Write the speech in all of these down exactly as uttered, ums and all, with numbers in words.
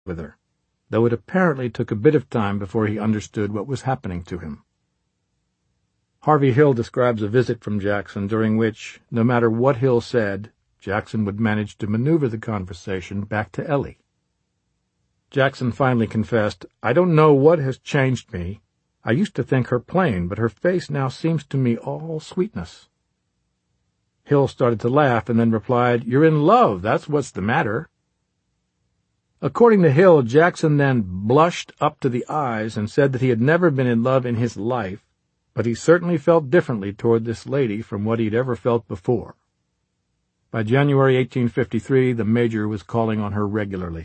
with her, though it apparently took a bit of time before he understood what was happening to him. Harvey Hill describes a visit from Jackson during which, no matter what Hill said, Jackson would manage to maneuver the conversation back to Ellie. Jackson finally confessed, "I don't know what has changed me. I used to think her plain, but her face now seems to me all sweetness." Hill started to laugh and then replied, "You're in love, that's what's the matter." According to Hill, Jackson then blushed up to the eyes and said that he had never been in love in his life, but he certainly felt differently toward this lady from what he'd ever felt before. By January eighteen fifty-three, the Major was calling on her regularly.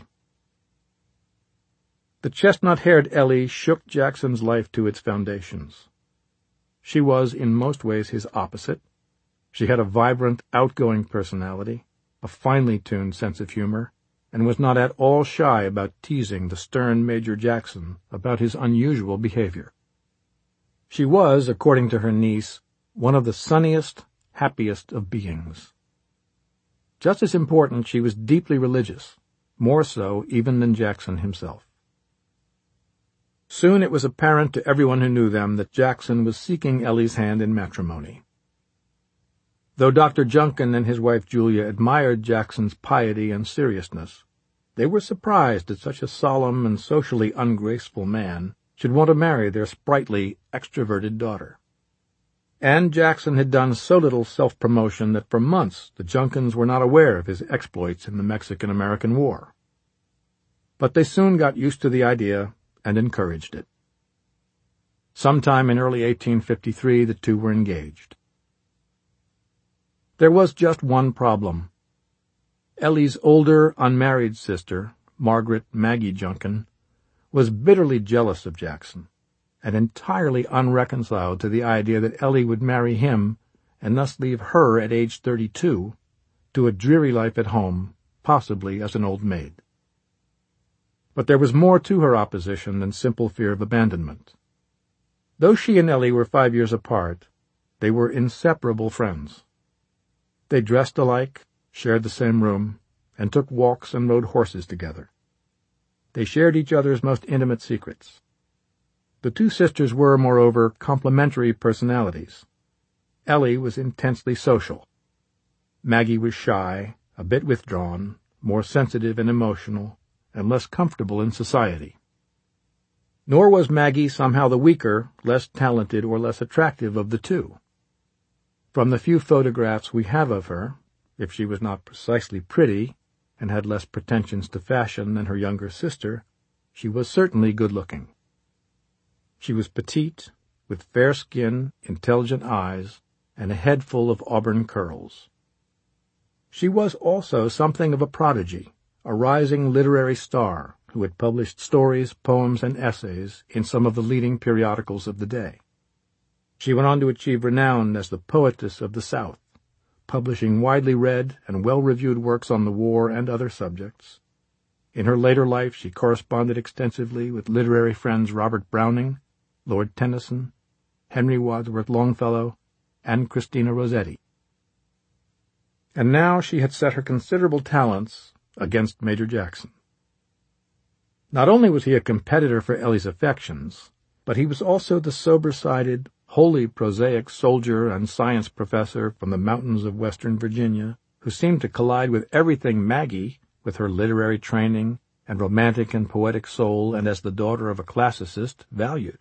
The chestnut-haired Ellie shook Jackson's life to its foundations. She was, in most ways, his opposite. She had a vibrant, outgoing personality, a finely tuned sense of humor, and was not at all shy about teasing the stern Major Jackson about his unusual behavior. She was, according to her niece, one of the sunniest, happiest of beings. Just as important, she was deeply religious, more so even than Jackson himself. Soon it was apparent to everyone who knew them that Jackson was seeking Ellie's hand in matrimony. Though Doctor Junkin and his wife Julia admired Jackson's piety and seriousness, they were surprised that such a solemn and socially ungraceful man should want to marry their sprightly, extroverted daughter. And Jackson had done so little self-promotion that for months the Junkins were not aware of his exploits in the Mexican-American War. But they soon got used to the idea and encouraged it. Sometime in early eighteen fifty-three, the two were engaged. There was just one problem. Ellie's older, unmarried sister, Margaret Maggie Junkin, was bitterly jealous of Jackson, and entirely unreconciled to the idea that Ellie would marry him and thus leave her at age thirty-two to a dreary life at home, possibly as an old maid. But there was more to her opposition than simple fear of abandonment. Though she and Ellie were five years apart, they were inseparable friends. They dressed alike, shared the same room, and took walks and rode horses together. They shared each other's most intimate secrets. The two sisters were, moreover, complementary personalities. Ellie was intensely social. Maggie was shy, a bit withdrawn, more sensitive and emotional, and less comfortable in society. Nor was Maggie somehow the weaker, less talented, or less attractive of the two. From the few photographs we have of her, if she was not precisely pretty, and had less pretensions to fashion than her younger sister, she was certainly good-looking. She was petite, with fair skin, intelligent eyes, and a head full of auburn curls. She was also something of a prodigy, a rising literary star who had published stories, poems, and essays in some of the leading periodicals of the day. She went on to achieve renown as the poetess of the South, publishing widely read and well-reviewed works on the war and other subjects. In her later life she corresponded extensively with literary friends Robert Browning, Lord Tennyson, Henry Wadsworth Longfellow, and Christina Rossetti. And now she had set her considerable talents against Major Jackson. Not only was he a competitor for Ellie's affections, but he was also the sober-sided, wholly prosaic soldier and science professor from the mountains of western Virginia, who seemed to collide with everything Maggie, with her literary training and romantic and poetic soul and as the daughter of a classicist, valued.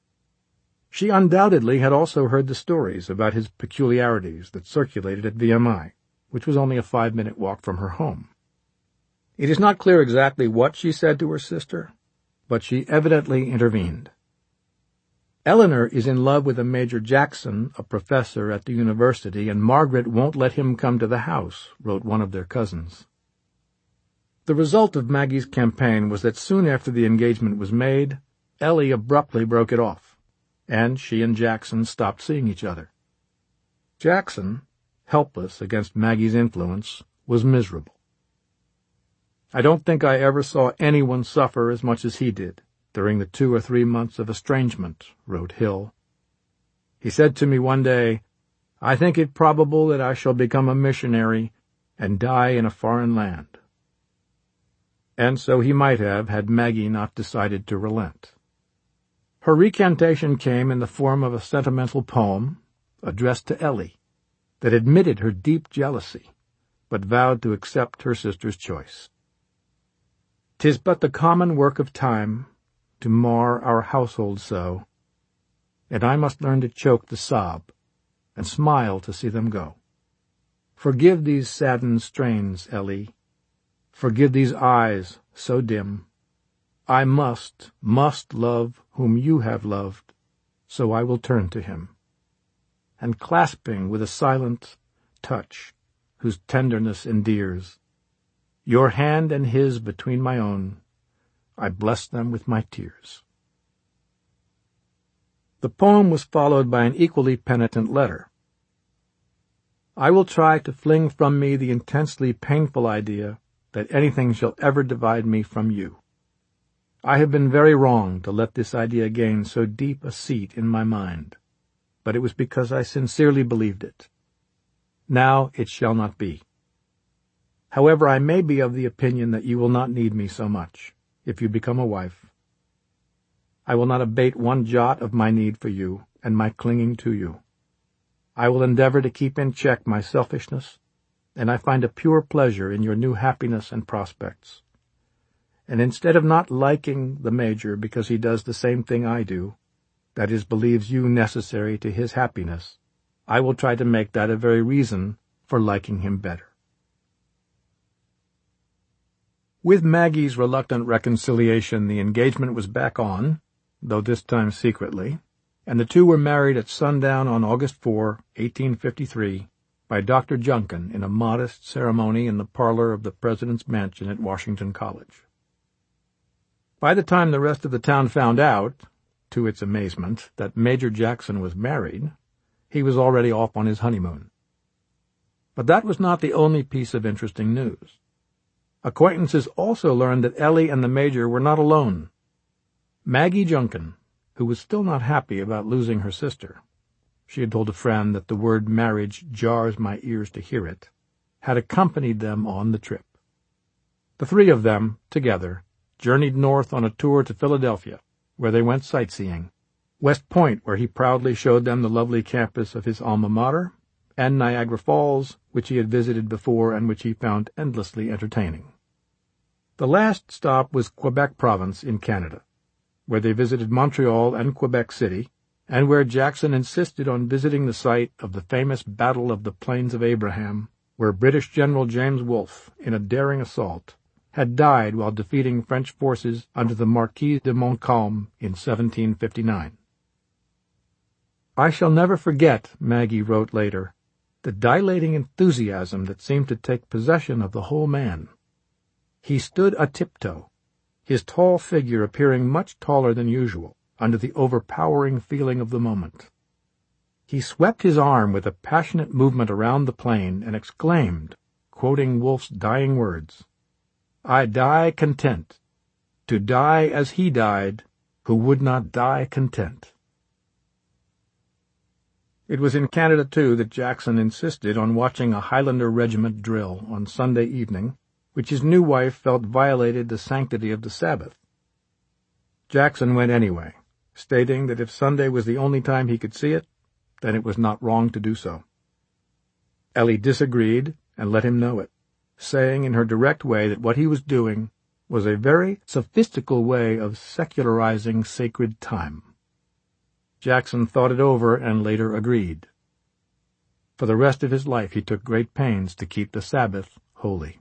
She undoubtedly had also heard the stories about his peculiarities that circulated at V M I, which was only a five-minute walk from her home. It is not clear exactly what she said to her sister, but she evidently intervened. Eleanor is in love with a Major Jackson, a professor at the university, and Margaret won't let him come to the house, wrote one of their cousins. The result of Maggie's campaign was that soon after the engagement was made, Ellie abruptly broke it off, and she and Jackson stopped seeing each other. Jackson, helpless against Maggie's influence, was miserable. I don't think I ever saw anyone suffer as much as he did during the two or three months of estrangement, wrote Hill. He said to me one day, "I think it probable that I shall become a missionary and die in a foreign land." and so he might have had Maggie not decided to relent. Her recantation came in the form of a sentimental poem addressed to Ellie that admitted her deep jealousy, but vowed to accept her sister's choice. "'Tis but the common work of time to mar our household so, and I must learn to choke the sob and smile to see them go. Forgive these saddened strains, Ellie, forgive these eyes so dim. I must, must love whom you have loved, so I will turn to him. And clasping with a silent touch, whose tenderness endears, your hand and his between my own, I bless them with my tears." The poem was followed by an equally penitent letter. "I will try to fling from me the intensely painful idea that anything shall ever divide me from you. I have been very wrong to let this idea gain so deep a seat in my mind, but it was because I sincerely believed it. Now it shall not be. However, I may be of the opinion that you will not need me so much, if you become a wife. I will not abate one jot of my need for you and my clinging to you. I will endeavor to keep in check my selfishness, and I find a pure pleasure in your new happiness and prospects. And instead of not liking the Major because he does the same thing I do, that is, believes you necessary to his happiness, I will try to make that a very reason for liking him better." With Maggie's reluctant reconciliation, the engagement was back on, though this time secretly, and the two were married at sundown on August fourth, eighteen fifty-three, by Doctor Junkin in a modest ceremony in the parlor of the President's mansion at Washington College. By the time the rest of the town found out, to its amazement, that Major Jackson was married, he was already off on his honeymoon. But that was not the only piece of interesting news. Acquaintances also learned that Ellie and the Major were not alone. Maggie Junkin, who was still not happy about losing her sister — she had told a friend that the word marriage jars my ears to hear it — had accompanied them on the trip. The three of them, together, journeyed north on a tour to Philadelphia, where they went sightseeing, West Point, where he proudly showed them the lovely campus of his alma mater, and Niagara Falls, which he had visited before and which he found endlessly entertaining. The last stop was Quebec Province in Canada, where they visited Montreal and Quebec City, and where Jackson insisted on visiting the site of the famous Battle of the Plains of Abraham, where British General James Wolfe, in a daring assault, had died while defeating French forces under the Marquis de Montcalm in seventeen fifty-nine. "I shall never forget," Maggie wrote later, "the dilating enthusiasm that seemed to take possession of the whole man. He stood a tiptoe, his tall figure appearing much taller than usual, under the overpowering feeling of the moment. He swept his arm with a passionate movement around the plain and exclaimed, quoting Wolfe's dying words, 'I die content, to die as he died, who would not die content.'" It was in Canada, too, that Jackson insisted on watching a Highlander regiment drill on Sunday evening, which his new wife felt violated the sanctity of the Sabbath. Jackson went anyway, stating that if Sunday was the only time he could see it, then it was not wrong to do so. Ellie disagreed and let him know it, saying in her direct way that what he was doing was a very sophistical way of secularizing sacred time. Jackson thought it over and later agreed. For the rest of his life he took great pains to keep the Sabbath holy.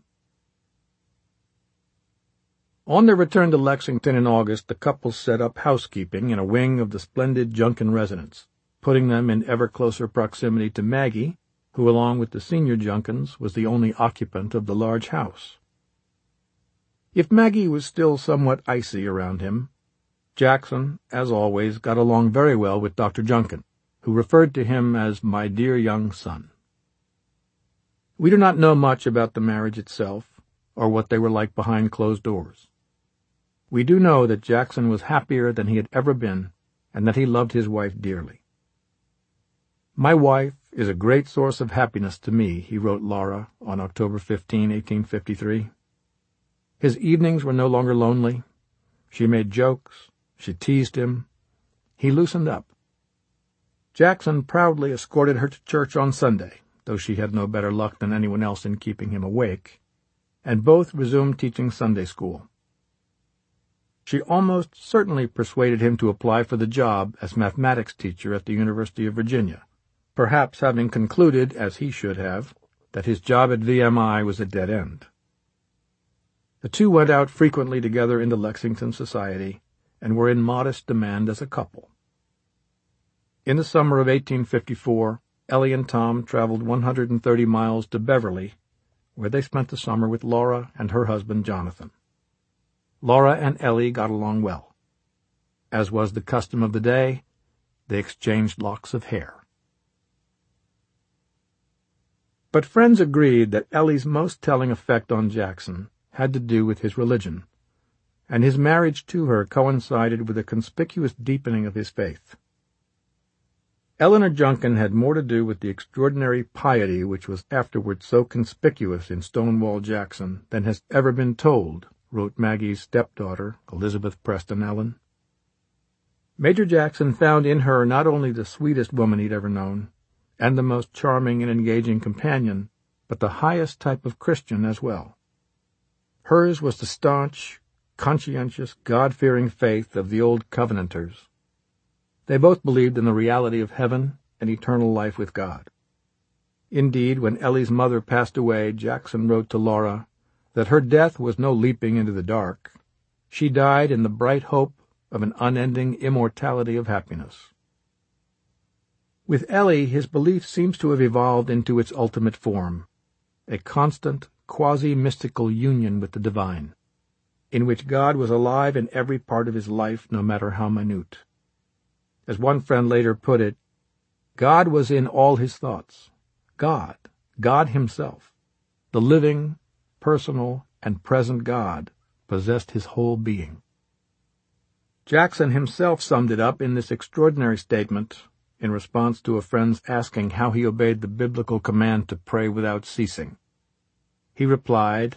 On their return to Lexington in August, the couple set up housekeeping in a wing of the splendid Junkin residence, putting them in ever closer proximity to Maggie, who, along with the senior Junkins, was the only occupant of the large house. If Maggie was still somewhat icy around him, Jackson, as always, got along very well with Doctor Junkin, who referred to him as "my dear young son." We do not know much about the marriage itself, or what they were like behind closed doors. We do know that Jackson was happier than he had ever been, and that he loved his wife dearly. "My wife is a great source of happiness to me," he wrote Laura on October fifteenth, eighteen fifty-three. His evenings were no longer lonely. She made jokes. She teased him. He loosened up. Jackson proudly escorted her to church on Sunday, though she had no better luck than anyone else in keeping him awake, and both resumed teaching Sunday school. She almost certainly persuaded him to apply for the job as mathematics teacher at the University of Virginia, perhaps having concluded, as he should have, that his job at V M I was a dead end. The two went out frequently together into Lexington society, and were in modest demand as a couple. In the summer of eighteen fifty-four, Ellie and Tom traveled one hundred thirty miles to Beverly, where they spent the summer with Laura and her husband Jonathan. Laura and Ellie got along well. As was the custom of the day, they exchanged locks of hair. But friends agreed that Ellie's most telling effect on Jackson had to do with his religion, and his marriage to her coincided with a conspicuous deepening of his faith. Eleanor Junkin had more to do with the extraordinary piety which was afterward so conspicuous in Stonewall Jackson than has ever been told, wrote Maggie's stepdaughter, Elizabeth Preston Ellen. Major Jackson found in her not only the sweetest woman he'd ever known, and the most charming and engaging companion, but the highest type of Christian as well. Hers was the staunch, conscientious, God-fearing faith of the old Covenanters. They both believed in the reality of heaven and eternal life with God. Indeed, when Ellie's mother passed away, Jackson wrote to Laura that her death was no leaping into the dark. She died in the bright hope of an unending immortality of happiness. With Ellie, his belief seems to have evolved into its ultimate form, a constant, quasi-mystical union with the divine, in which God was alive in every part of his life, no matter how minute. As one friend later put it, God was in all his thoughts. God, God himself, the living, personal, and present God, possessed his whole being. Jackson himself summed it up in this extraordinary statement in response to a friend's asking how he obeyed the biblical command to pray without ceasing. He replied,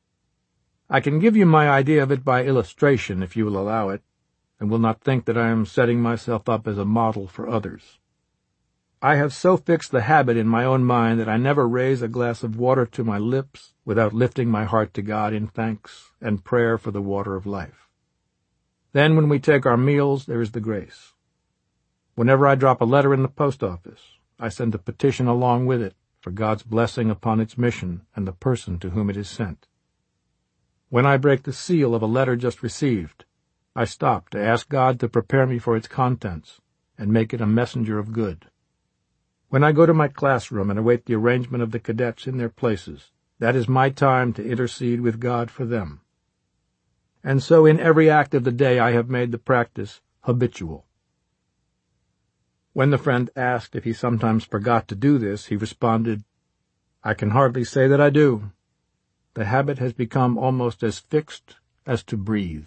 "I can give you my idea of it by illustration, if you will allow it, and will not think that I am setting myself up as a model for others. I have so fixed the habit in my own mind that I never raise a glass of water to my lips without lifting my heart to God in thanks and prayer for the water of life. Then when we take our meals, there is the grace. Whenever I drop a letter in the post office, I send a petition along with it for God's blessing upon its mission and the person to whom it is sent. When I break the seal of a letter just received, I stop to ask God to prepare me for its contents and make it a messenger of good. When I go to my classroom and await the arrangement of the cadets in their places, that is my time to intercede with God for them. And so in every act of the day I have made the practice habitual." When the friend asked if he sometimes forgot to do this, he responded, "I can hardly say that I do. The habit has become almost as fixed as to breathe."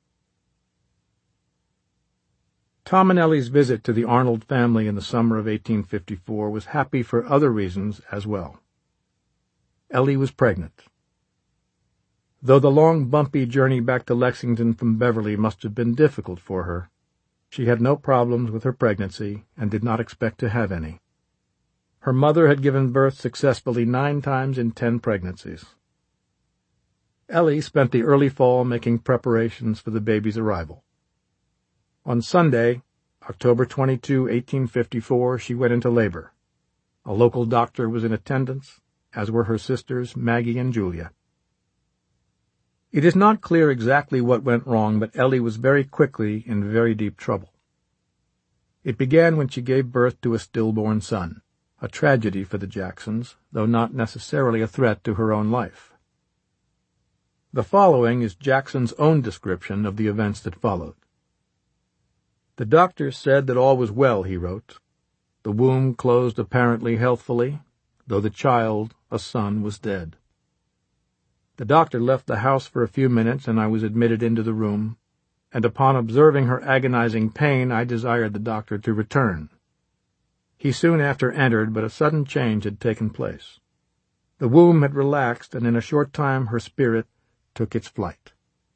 Tom and Ellie's visit to the Arnold family in the summer of eighteen fifty-four was happy for other reasons as well. Ellie was pregnant. Though the long, bumpy journey back to Lexington from Beverly must have been difficult for her, she had no problems with her pregnancy and did not expect to have any. Her mother had given birth successfully nine times in ten pregnancies. Ellie spent the early fall making preparations for the baby's arrival. On Sunday, October twenty-second, eighteen fifty-four, she went into labor. A local doctor was in attendance, as were her sisters Maggie and Julia. It is not clear exactly what went wrong, but Ellie was very quickly in very deep trouble. It began when she gave birth to a stillborn son, a tragedy for the Jacksons, though not necessarily a threat to her own life. The following is Jackson's own description of the events that followed. "The doctor said that all was well," he wrote. "The womb closed apparently healthfully, though the child, a son, was dead. The doctor left the house for a few minutes, and I was admitted into the room, and upon observing her agonizing pain, I desired the doctor to return. He soon after entered, but a sudden change had taken place. The womb had relaxed, and in a short time her spirit, took its flight.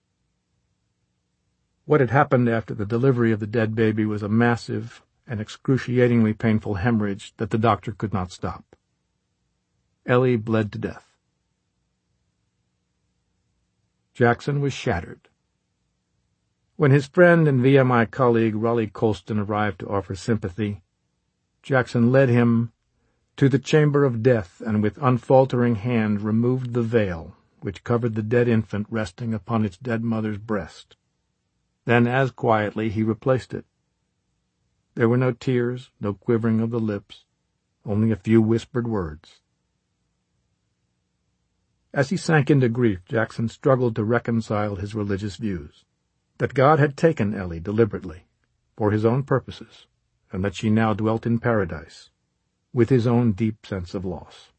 What had happened after the delivery of the dead baby was a massive and excruciatingly painful hemorrhage that the doctor could not stop. Ellie bled to death. Jackson was shattered. When his friend and V M I colleague Raleigh Colston arrived to offer sympathy, Jackson led him to the chamber of death and with unfaltering hand removed the veil which covered the dead infant resting upon its dead mother's breast. Then, as quietly, he replaced it. There were no tears, no quivering of the lips, only a few whispered words. As he sank into grief, Jackson struggled to reconcile his religious views, that God had taken Ellie deliberately, for his own purposes, and that she now dwelt in paradise, with his own deep sense of loss.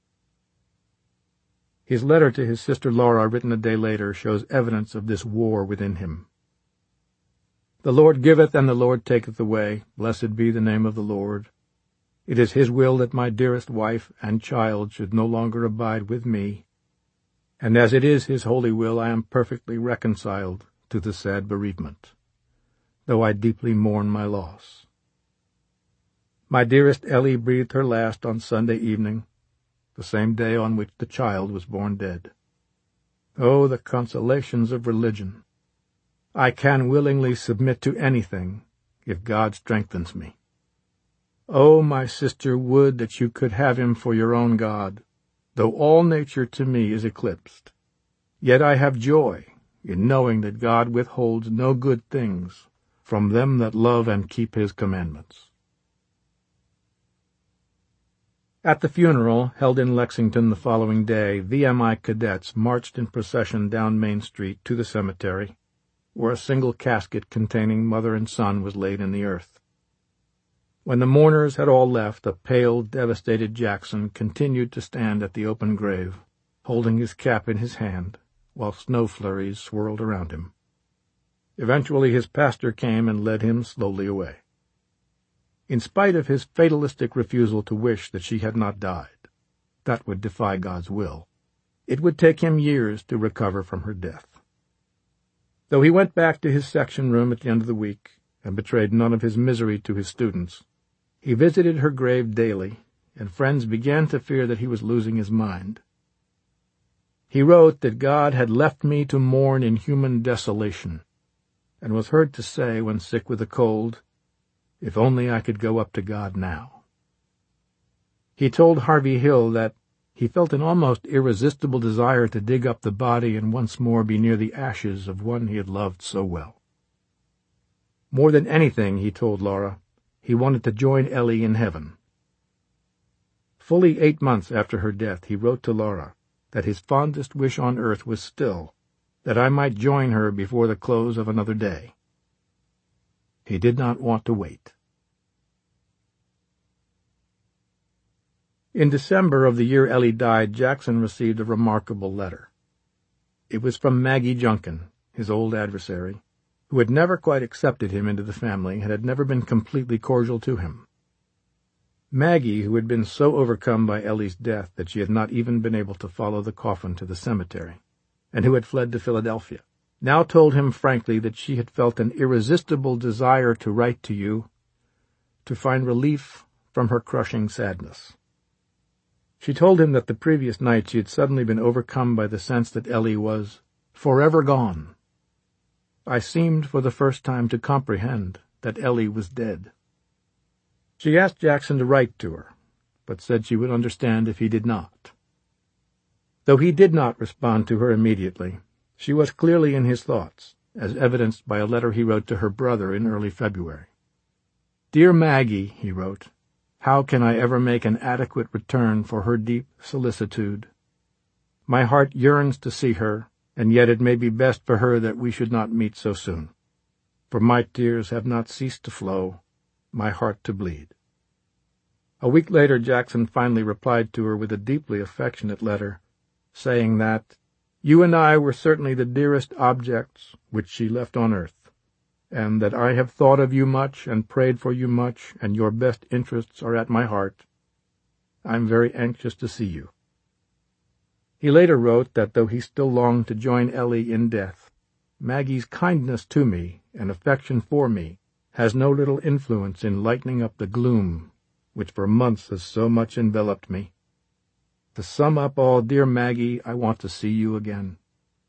His letter to his sister Laura, written a day later, shows evidence of this war within him. The Lord giveth, and the Lord taketh away. Blessed be the name of the Lord. It is his will that my dearest wife and child should no longer abide with me, and as it is his holy will, I am perfectly reconciled to the sad bereavement, though I deeply mourn my loss. My dearest Ellie breathed her last on Sunday evening, the same day on which the child was born dead. Oh, the consolations of religion! I can willingly submit to anything, if God strengthens me. Oh, my sister, would that you could have him for your own God, though all nature to me is eclipsed. Yet I have joy in knowing that God withholds no good things from them that love and keep his commandments. At the funeral, held in Lexington the following day, V M I cadets marched in procession down Main Street to the cemetery, where a single casket containing mother and son was laid in the earth. When the mourners had all left, a pale, devastated Jackson continued to stand at the open grave, holding his cap in his hand, while snow flurries swirled around him. Eventually his pastor came and led him slowly away. In spite of his fatalistic refusal to wish that she had not died, that would defy God's will, it would take him years to recover from her death. Though he went back to his section room at the end of the week and betrayed none of his misery to his students, he visited her grave daily, and friends began to fear that he was losing his mind. He wrote that God had left me to mourn in human desolation, and was heard to say, when sick with a cold, "If only I could go up to God now." He told Harvey Hill that he felt an almost irresistible desire to dig up the body and once more be near the ashes of one he had loved so well. More than anything, he told Laura, he wanted to join Ellie in heaven. Fully eight months after her death, he wrote to Laura that his fondest wish on earth was still that I might join her before the close of another day. He did not want to wait. In December of the year Ellie died, Jackson received a remarkable letter. It was from Maggie Junkin, his old adversary, who had never quite accepted him into the family and had never been completely cordial to him. Maggie, who had been so overcome by Ellie's death that she had not even been able to follow the coffin to the cemetery, and who had fled to Philadelphia, now told him frankly that she had felt an irresistible desire to write to you, to find relief from her crushing sadness. She told him that the previous night she had suddenly been overcome by the sense that Ellie was forever gone. I seemed for the first time to comprehend that Ellie was dead. She asked Jackson to write to her, but said she would understand if he did not. Though he did not respond to her immediately, she was clearly in his thoughts, as evidenced by a letter he wrote to her brother in early February. "Dear Maggie," he wrote, "how can I ever make an adequate return for her deep solicitude? My heart yearns to see her, and yet it may be best for her that we should not meet so soon. For my tears have not ceased to flow, my heart to bleed." A week later Jackson finally replied to her with a deeply affectionate letter, saying that "you and I were certainly the dearest objects which she left on earth, and that I have thought of you much and prayed for you much, and your best interests are at my heart. I am very anxious to see you." He later wrote that though he still longed to join Ellie in death, Maggie's kindness to me and affection for me has no little influence in lightening up the gloom which for months has so much enveloped me. To sum up all, dear Maggie, I want to see you again.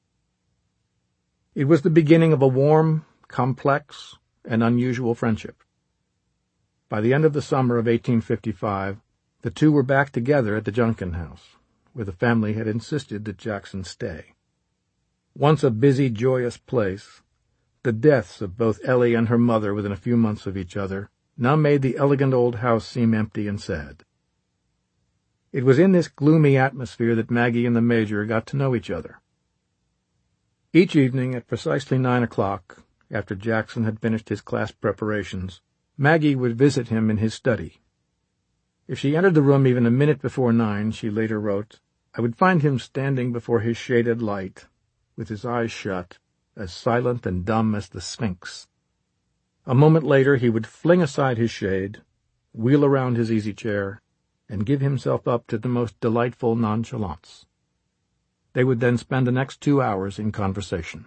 It was the beginning of a warm, complex, and unusual friendship. By the end of the summer of eighteen fifty-five, the two were back together at the Junkin house, where the family had insisted that Jackson stay. Once a busy, joyous place, the deaths of both Ellie and her mother within a few months of each other now made the elegant old house seem empty and sad. It was in this gloomy atmosphere that Maggie and the Major got to know each other. Each evening at precisely nine o'clock, after Jackson had finished his class preparations, Maggie would visit him in his study. If she entered the room even a minute before nine, she later wrote, I would find him standing before his shaded light, with his eyes shut, as silent and dumb as the Sphinx. A moment later he would fling aside his shade, wheel around his easy-chair, and give himself up to the most delightful nonchalance. They would then spend the next two hours in conversation.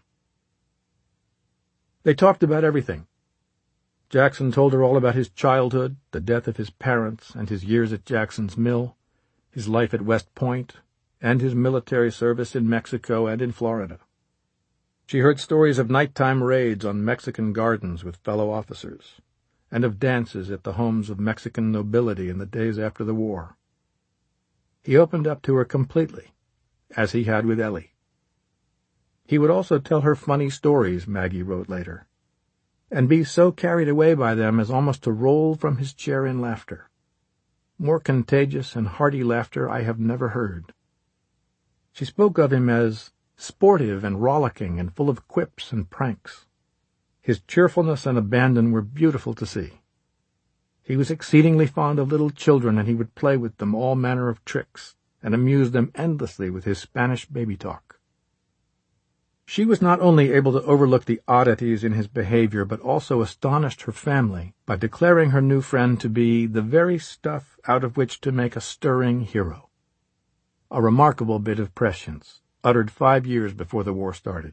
They talked about everything. Jackson told her all about his childhood, the death of his parents, and his years at Jackson's Mill, his life at West Point, and his military service in Mexico and in Florida. She heard stories of nighttime raids on Mexican gardens with fellow officers, and of dances at the homes of Mexican nobility in the days after the war. He opened up to her completely, as he had with Ellie. He would also tell her funny stories, Maggie wrote later, and be so carried away by them as almost to roll from his chair in laughter. More contagious and hearty laughter I have never heard. She spoke of him as sportive and rollicking and full of quips and pranks. His cheerfulness and abandon were beautiful to see. He was exceedingly fond of little children, and he would play with them all manner of tricks, and amuse them endlessly with his Spanish baby talk. She was not only able to overlook the oddities in his behavior, but also astonished her family by declaring her new friend to be the very stuff out of which to make a stirring hero. A remarkable bit of prescience, uttered five years before the war started.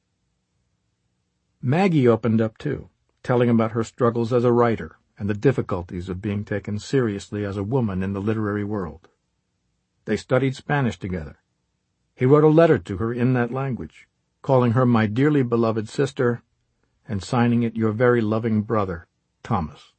Maggie opened up, too, telling about her struggles as a writer and the difficulties of being taken seriously as a woman in the literary world. They studied Spanish together. He wrote a letter to her in that language, calling her my dearly beloved sister, and signing it your very loving brother, Thomas.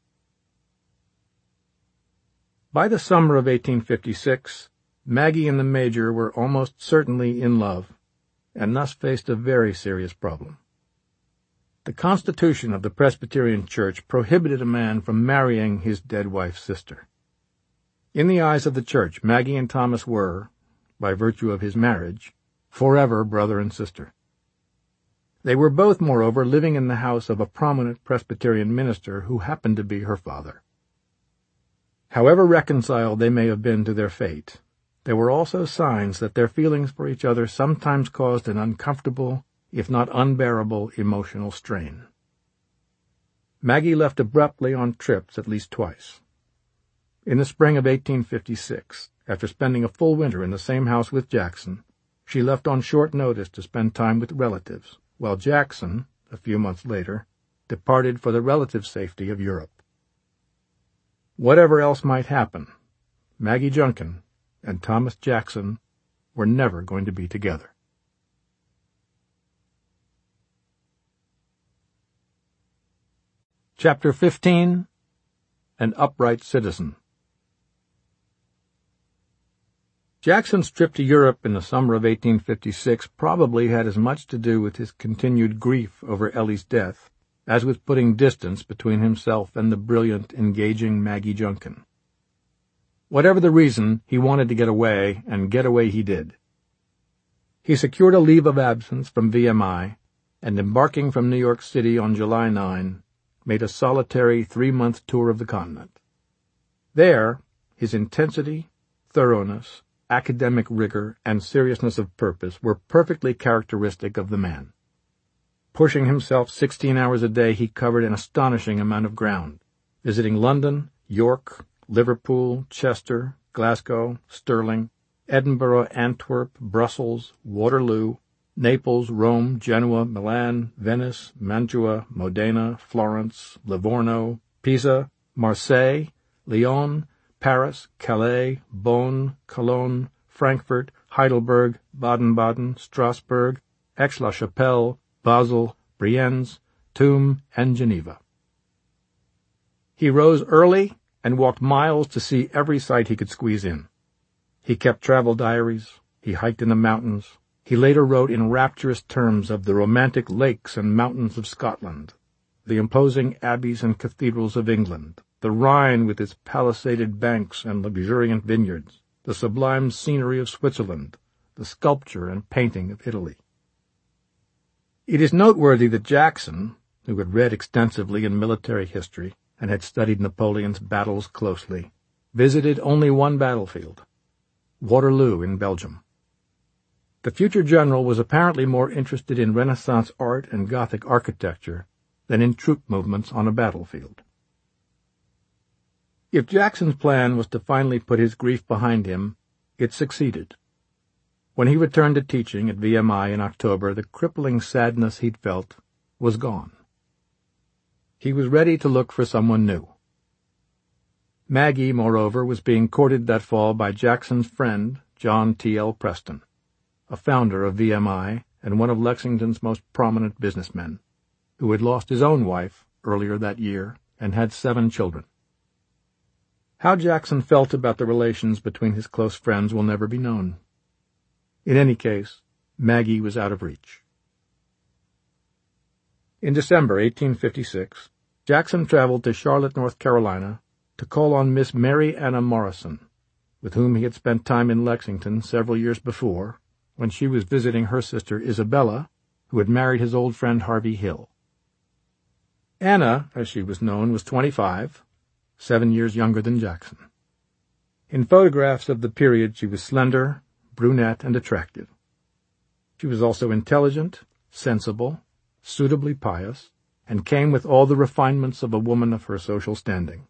By the summer of eighteen fifty-six, Maggie and the Major were almost certainly in love, and thus faced a very serious problem. The Constitution of the Presbyterian Church prohibited a man from marrying his dead wife's sister. In the eyes of the Church, Maggie and Thomas were, by virtue of his marriage, forever brother and sister. They were both, moreover, living in the house of a prominent Presbyterian minister who happened to be her father. However reconciled they may have been to their fate, there were also signs that their feelings for each other sometimes caused an uncomfortable, if not unbearable, emotional strain. Maggie left abruptly on trips at least twice. In the spring of eighteen fifty-six, after spending a full winter in the same house with Jackson, she left on short notice to spend time with relatives, while Jackson, a few months later, departed for the relative safety of Europe. Whatever else might happen, Maggie Junkin and Thomas Jackson were never going to be together. Chapter fifteen. An Upright Citizen. Jackson's trip to Europe in the summer of eighteen fifty-six probably had as much to do with his continued grief over Ellie's death as with putting distance between himself and the brilliant, engaging Maggie Junkin. Whatever the reason, he wanted to get away, and get away he did. He secured a leave of absence from V M I, and embarking from New York City on July ninth, made a solitary three-month tour of the continent. There, his intensity, thoroughness, academic rigor, and seriousness of purpose were perfectly characteristic of the man. Pushing himself sixteen hours a day, he covered an astonishing amount of ground, visiting London, York, Liverpool, Chester, Glasgow, Stirling, Edinburgh, Antwerp, Brussels, Waterloo, Naples, Rome, Genoa, Milan, Venice, Mantua, Modena, Florence, Livorno, Pisa, Marseille, Lyon, Paris, Calais, Bonn, Cologne, Frankfurt, Heidelberg, Baden-Baden, Strasbourg, Aix-la-Chapelle, Basel, Brienz, Tuam, and Geneva. He rose early and walked miles to see every sight he could squeeze in. He kept travel diaries, he hiked in the mountains, he later wrote in rapturous terms of the romantic lakes and mountains of Scotland, the imposing abbeys and cathedrals of England, the Rhine with its palisaded banks and luxuriant vineyards, the sublime scenery of Switzerland, the sculpture and painting of Italy. It is noteworthy that Jackson, who had read extensively in military history and had studied Napoleon's battles closely, visited only one battlefield, Waterloo in Belgium. The future general was apparently more interested in Renaissance art and Gothic architecture than in troop movements on a battlefield. If Jackson's plan was to finally put his grief behind him, it succeeded. When he returned to teaching at V M I in October, the crippling sadness he'd felt was gone. He was ready to look for someone new. Maggie, moreover, was being courted that fall by Jackson's friend, John T. L. Preston, a founder of V M I and one of Lexington's most prominent businessmen, who had lost his own wife earlier that year and had seven children. How Jackson felt about the relations between his close friends will never be known. In any case, Maggie was out of reach. In December eighteen fifty-six, Jackson traveled to Charlotte, North Carolina, to call on Miss Mary Anna Morrison, with whom he had spent time in Lexington several years before, when she was visiting her sister Isabella, who had married his old friend Harvey Hill. Anna, as she was known, was twenty-five, seven years younger than Jackson. In photographs of the period she was slender, brunette, and attractive. She was also intelligent, sensible, suitably pious, and came with all the refinements of a woman of her social standing.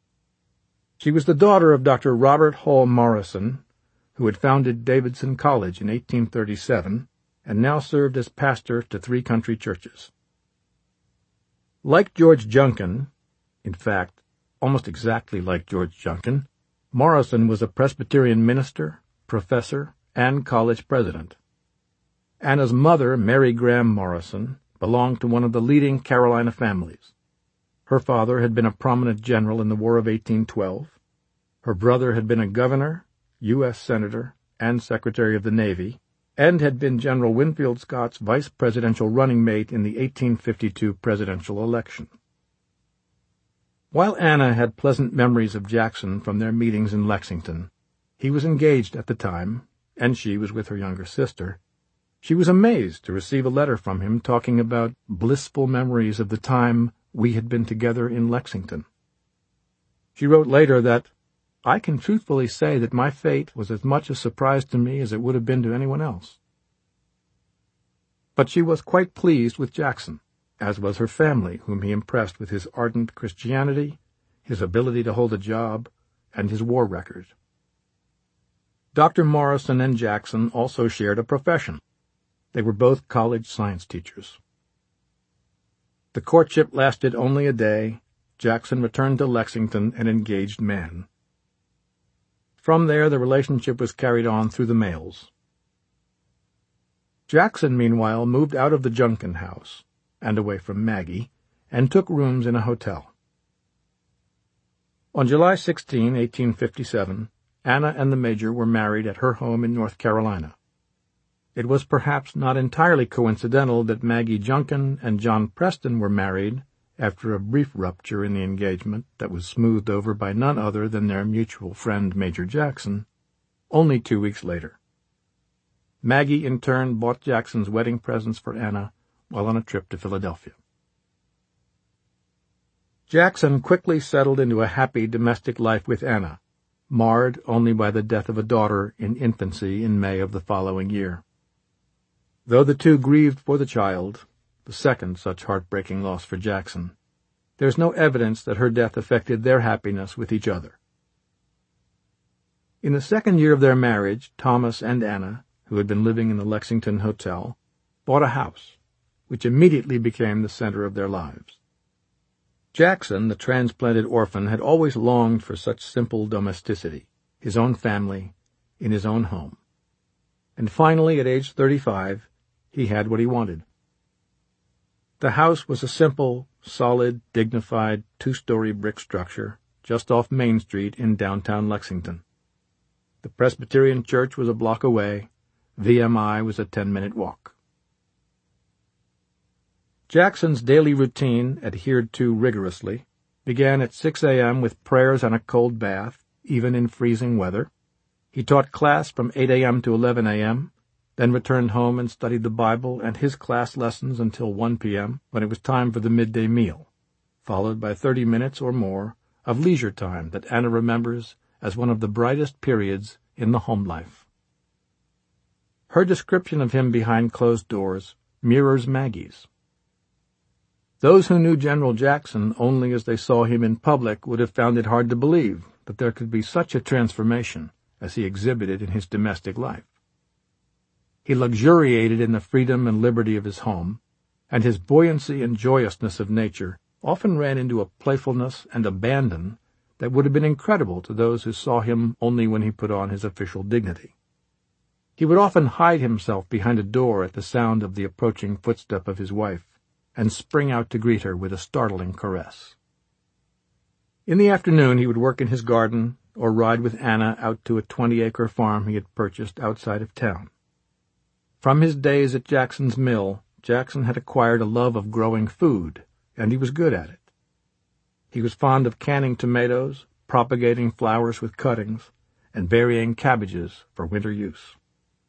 She was the daughter of Doctor Robert Hall Morrison, who had founded Davidson College in eighteen thirty-seven and now served as pastor to three country churches. Like George Junkin, in fact, almost exactly like George Junkin, Morrison was a Presbyterian minister, professor, and college president. Anna's mother, Mary Graham Morrison, belonged to one of the leading Carolina families. Her father had been a prominent general in the War of eighteen twelve. Her brother had been a governor, U S senator, and Secretary of the Navy, and had been General Winfield Scott's vice presidential running mate in the eighteen fifty-two presidential election. While Anna had pleasant memories of Jackson from their meetings in Lexington, he was engaged at the time, and she was with her younger sister. She was amazed to receive a letter from him talking about blissful memories of the time we had been together in Lexington. She wrote later that, "I can truthfully say that my fate was as much a surprise to me as it would have been to anyone else." But she was quite pleased with Jackson, as was her family, whom he impressed with his ardent Christianity, his ability to hold a job, and his war record. Doctor Morrison and Jackson also shared a profession. They were both college science teachers. The courtship lasted only a day. Jackson returned to Lexington an engaged man. From there, the relationship was carried on through the mails. Jackson, meanwhile, moved out of the Junkin house, and away from Maggie, and took rooms in a hotel. On July sixteenth, eighteen fifty-seven, Anna and the Major were married at her home in North Carolina. It was perhaps not entirely coincidental that Maggie Junkin and John Preston were married after a brief rupture in the engagement that was smoothed over by none other than their mutual friend Major Jackson, only two weeks later. Maggie, in turn, bought Jackson's wedding presents for Anna while on a trip to Philadelphia. Jackson quickly settled into a happy domestic life with Anna, marred only by the death of a daughter in infancy in May of the following year. Though the two grieved for the child, the second such heartbreaking loss for Jackson, there is no evidence that her death affected their happiness with each other. In the second year of their marriage, Thomas and Anna, who had been living in the Lexington Hotel, bought a house, which immediately became the center of their lives. Jackson, the transplanted orphan, had always longed for such simple domesticity, his own family, in his own home. And finally, at age thirty-five, he had what he wanted. The house was a simple, solid, dignified, two-story brick structure just off Main Street in downtown Lexington. The Presbyterian Church was a block away. V M I was a ten-minute walk. Jackson's daily routine, adhered to rigorously, began at six a.m. with prayers and a cold bath, even in freezing weather. He taught class from eight a.m. to eleven a.m., then returned home and studied the Bible and his class lessons until one p.m., when it was time for the midday meal, followed by thirty minutes or more of leisure time that Anna remembers as one of the brightest periods in the home life. Her description of him behind closed doors mirrors Maggie's. Those who knew General Jackson only as they saw him in public would have found it hard to believe that there could be such a transformation as he exhibited in his domestic life. He luxuriated in the freedom and liberty of his home, and his buoyancy and joyousness of nature often ran into a playfulness and abandon that would have been incredible to those who saw him only when he put on his official dignity. He would often hide himself behind a door at the sound of the approaching footstep of his wife, and spring out to greet her with a startling caress. In the afternoon he would work in his garden or ride with Anna out to a twenty-acre farm he had purchased outside of town. From his days at Jackson's Mill, Jackson had acquired a love of growing food, and he was good at it. He was fond of canning tomatoes, propagating flowers with cuttings, and burying cabbages for winter use.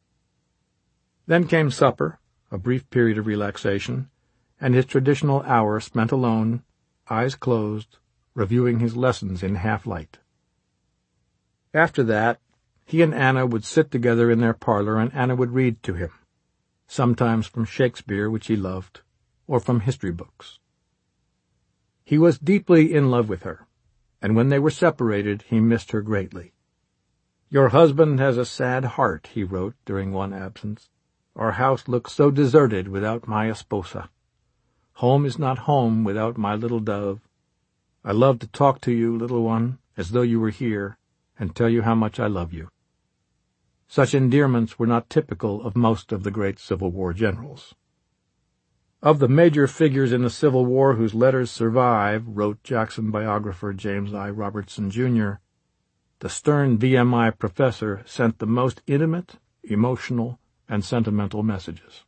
Then came supper, a brief period of relaxation, and his traditional hour spent alone, eyes closed, reviewing his lessons in half-light. After that, he and Anna would sit together in their parlor, and Anna would read to him, sometimes from Shakespeare, which he loved, or from history books. He was deeply in love with her, and when they were separated, he missed her greatly. "Your husband has a sad heart," he wrote during one absence. "Our house looks so deserted without my esposa. Home is not home without my little dove. I love to talk to you, little one, as though you were here, and tell you how much I love you." Such endearments were not typical of most of the great Civil War generals. Of the major figures in the Civil War whose letters survive, wrote Jackson biographer James I. Robertson, Junior, the stern V M I professor sent the most intimate, emotional, and sentimental messages.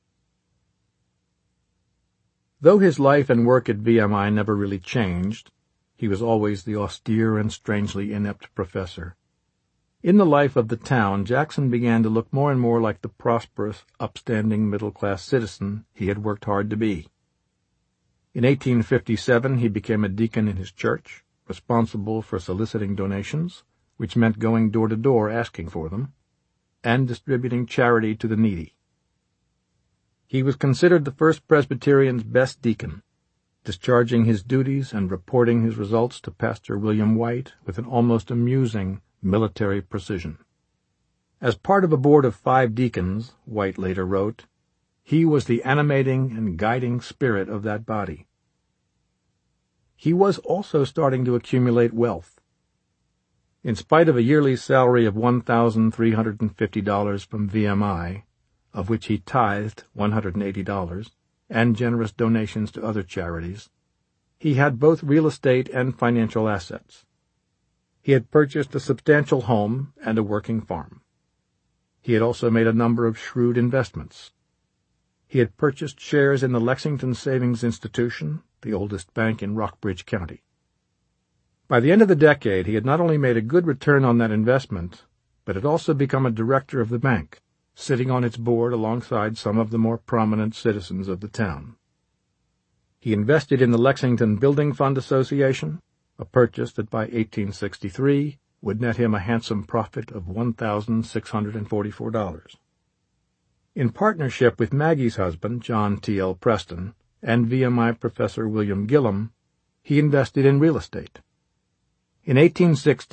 Though his life and work at V M I never really changed, he was always the austere and strangely inept professor. In the life of the town, Jackson began to look more and more like the prosperous, upstanding middle-class citizen he had worked hard to be. In eighteen fifty-seven, he became a deacon in his church, responsible for soliciting donations, which meant going door to door asking for them, and distributing charity to the needy. He was considered the First Presbyterian's best deacon, discharging his duties and reporting his results to Pastor William White with an almost amusing military precision. As part of a board of five deacons, White later wrote, he was the animating and guiding spirit of that body. He was also starting to accumulate wealth. In spite of a yearly salary of one thousand three hundred fifty dollars from V M I, of which he tithed one hundred eighty dollars, and generous donations to other charities, he had both real estate and financial assets. He had purchased a substantial home and a working farm. He had also made a number of shrewd investments. He had purchased shares in the Lexington Savings Institution, the oldest bank in Rockbridge County. By the end of the decade, he had not only made a good return on that investment, but had also become a director of the bank, sitting on its board alongside some of the more prominent citizens of the town. He invested in the Lexington Building Fund Association, a purchase that by eighteen sixty-three would net him a handsome profit of one thousand six hundred forty-four dollars. In partnership with Maggie's husband, John T. L. Preston, and V M I professor William Gillum, he invested in real estate. In eighteen sixty,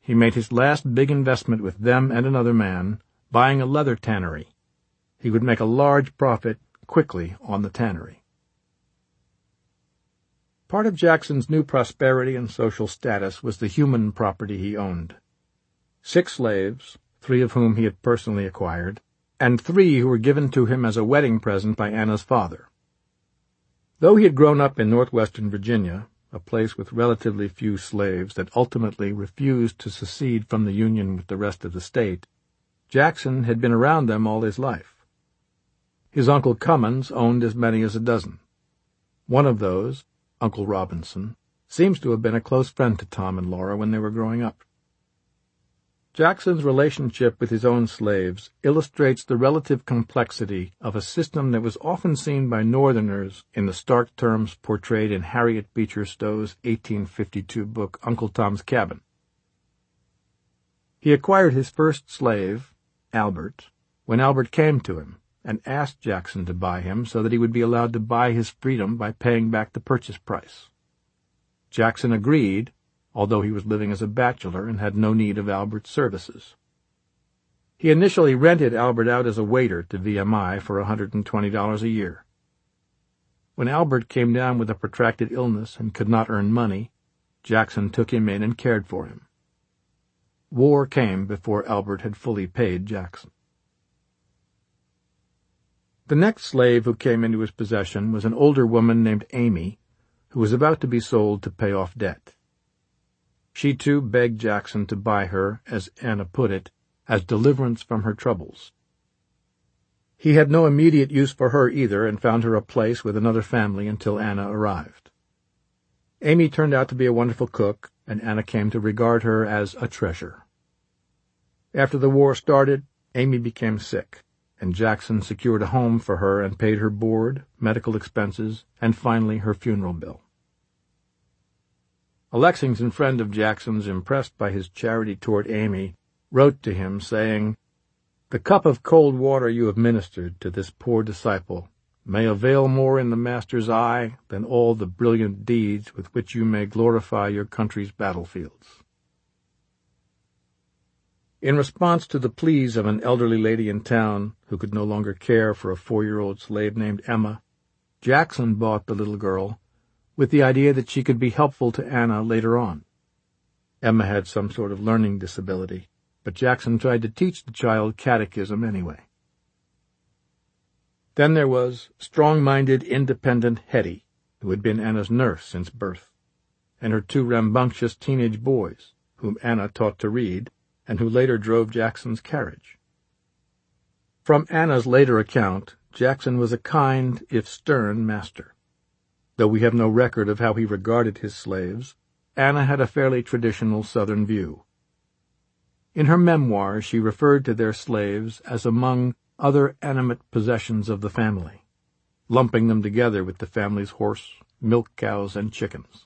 he made his last big investment with them and another man, buying a leather tannery. He would make a large profit quickly on the tannery. Part of Jackson's new prosperity and social status was the human property he owned. Six slaves, three of whom he had personally acquired, and three who were given to him as a wedding present by Anna's father. Though he had grown up in northwestern Virginia, a place with relatively few slaves that ultimately refused to secede from the Union with the rest of the state, Jackson had been around them all his life. His Uncle Cummins owned as many as a dozen. One of those, Uncle Robinson, seems to have been a close friend to Tom and Laura when they were growing up. Jackson's relationship with his own slaves illustrates the relative complexity of a system that was often seen by Northerners in the stark terms portrayed in Harriet Beecher Stowe's eighteen fifty-two book Uncle Tom's Cabin. He acquired his first slave, Albert, when Albert came to him and asked Jackson to buy him so that he would be allowed to buy his freedom by paying back the purchase price. Jackson agreed, although he was living as a bachelor and had no need of Albert's services. He initially rented Albert out as a waiter to V M I for one hundred twenty dollars a year. When Albert came down with a protracted illness and could not earn money, Jackson took him in and cared for him. War came before Albert had fully paid Jackson. The next slave who came into his possession was an older woman named Amy, who was about to be sold to pay off debt. She, too, begged Jackson to buy her, as Anna put it, as deliverance from her troubles. He had no immediate use for her either and found her a place with another family until Anna arrived. Amy turned out to be a wonderful cook, and Anna came to regard her as a treasure. After the war started, Amy became sick, and Jackson secured a home for her and paid her board, medical expenses, and finally her funeral bill. A Lexington friend of Jackson's, impressed by his charity toward Amy, wrote to him saying, "The cup of cold water you have ministered to this poor disciple may avail more in the Master's eye than all the brilliant deeds with which you may glorify your country's battlefields." In response to the pleas of an elderly lady in town who could no longer care for a four-year-old slave named Emma, Jackson bought the little girl with the idea that she could be helpful to Anna later on. Emma had some sort of learning disability, but Jackson tried to teach the child catechism anyway. Then there was strong-minded, independent Hetty, who had been Anna's nurse since birth, and her two rambunctious teenage boys, whom Anna taught to read, and who later drove Jackson's carriage. From Anna's later account, Jackson was a kind, if stern, master. Though we have no record of how he regarded his slaves, Anna had a fairly traditional Southern view. In her memoirs, she referred to their slaves as among other animate possessions of the family, lumping them together with the family's horse, milk cows, and chickens.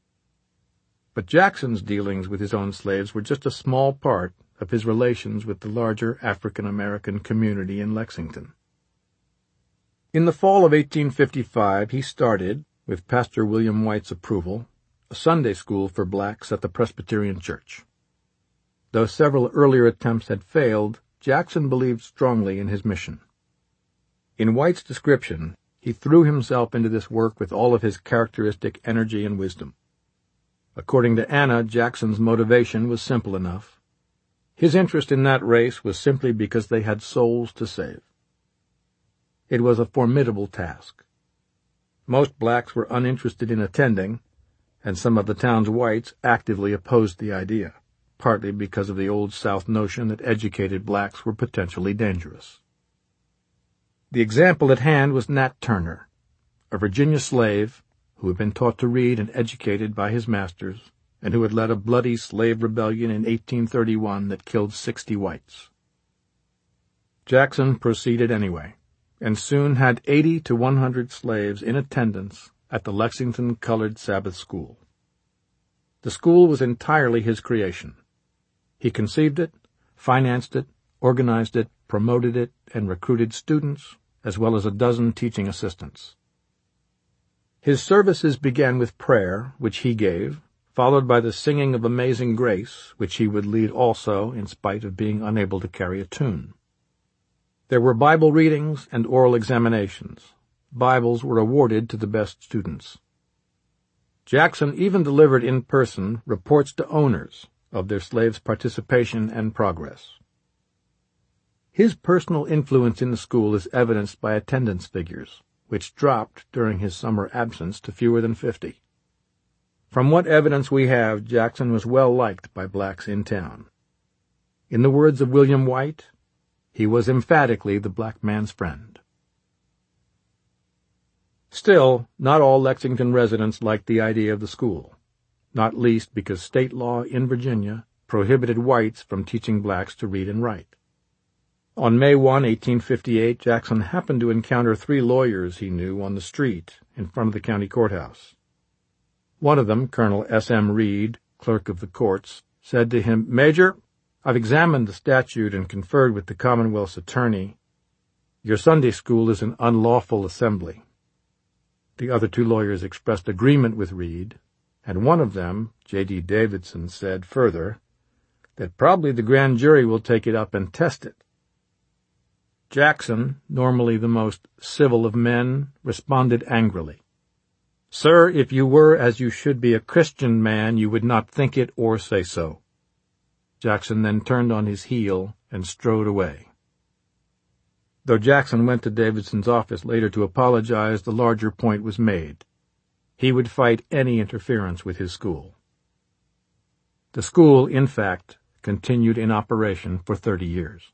But Jackson's dealings with his own slaves were just a small part of his relations with the larger African-American community in Lexington. In the fall of eighteen fifty-five, he started, with Pastor William White's approval, a Sunday school for blacks at the Presbyterian Church. Though several earlier attempts had failed, Jackson believed strongly in his mission. In White's description, he threw himself into this work with all of his characteristic energy and wisdom. According to Anna, Jackson's motivation was simple enough. His interest in that race was simply because they had souls to save. It was a formidable task. Most blacks were uninterested in attending, and some of the town's whites actively opposed the idea, partly because of the Old South notion that educated blacks were potentially dangerous. The example at hand was Nat Turner, a Virginia slave who had been taught to read and educated by his masters, and who had led a bloody slave rebellion in eighteen thirty-one that killed sixty whites. Jackson proceeded anyway, and soon had eighty to one hundred slaves in attendance at the Lexington Colored Sabbath School. The school was entirely his creation. He conceived it, financed it, organized it, promoted it, and recruited students, as well as a dozen teaching assistants. His services began with prayer, which he gave, followed by the singing of Amazing Grace, which he would lead also in spite of being unable to carry a tune. There were Bible readings and oral examinations. Bibles were awarded to the best students. Jackson even delivered in person reports to owners of their slaves' participation and progress. His personal influence in the school is evidenced by attendance figures, which dropped during his summer absence to fewer than fifty. From what evidence we have, Jackson was well liked by blacks in town. In the words of William White, he was emphatically the black man's friend. Still, not all Lexington residents liked the idea of the school, not least because state law in Virginia prohibited whites from teaching blacks to read and write. On May first, eighteen fifty-eight, Jackson happened to encounter three lawyers he knew on the street in front of the county courthouse. One of them, Colonel S M Reed, clerk of the courts, said to him, "Major, I've examined the statute and conferred with the Commonwealth's attorney. Your Sunday school is an unlawful assembly." The other two lawyers expressed agreement with Reed, and one of them, J D Davidson, said further that probably the grand jury will take it up and test it. Jackson, normally the most civil of men, responded angrily, "Sir, if you were as you should be a Christian man, you would not think it or say so." Jackson then turned on his heel and strode away. Though Jackson went to Davidson's office later to apologize, the larger point was made. He would fight any interference with his school. The school, in fact, continued in operation for thirty years.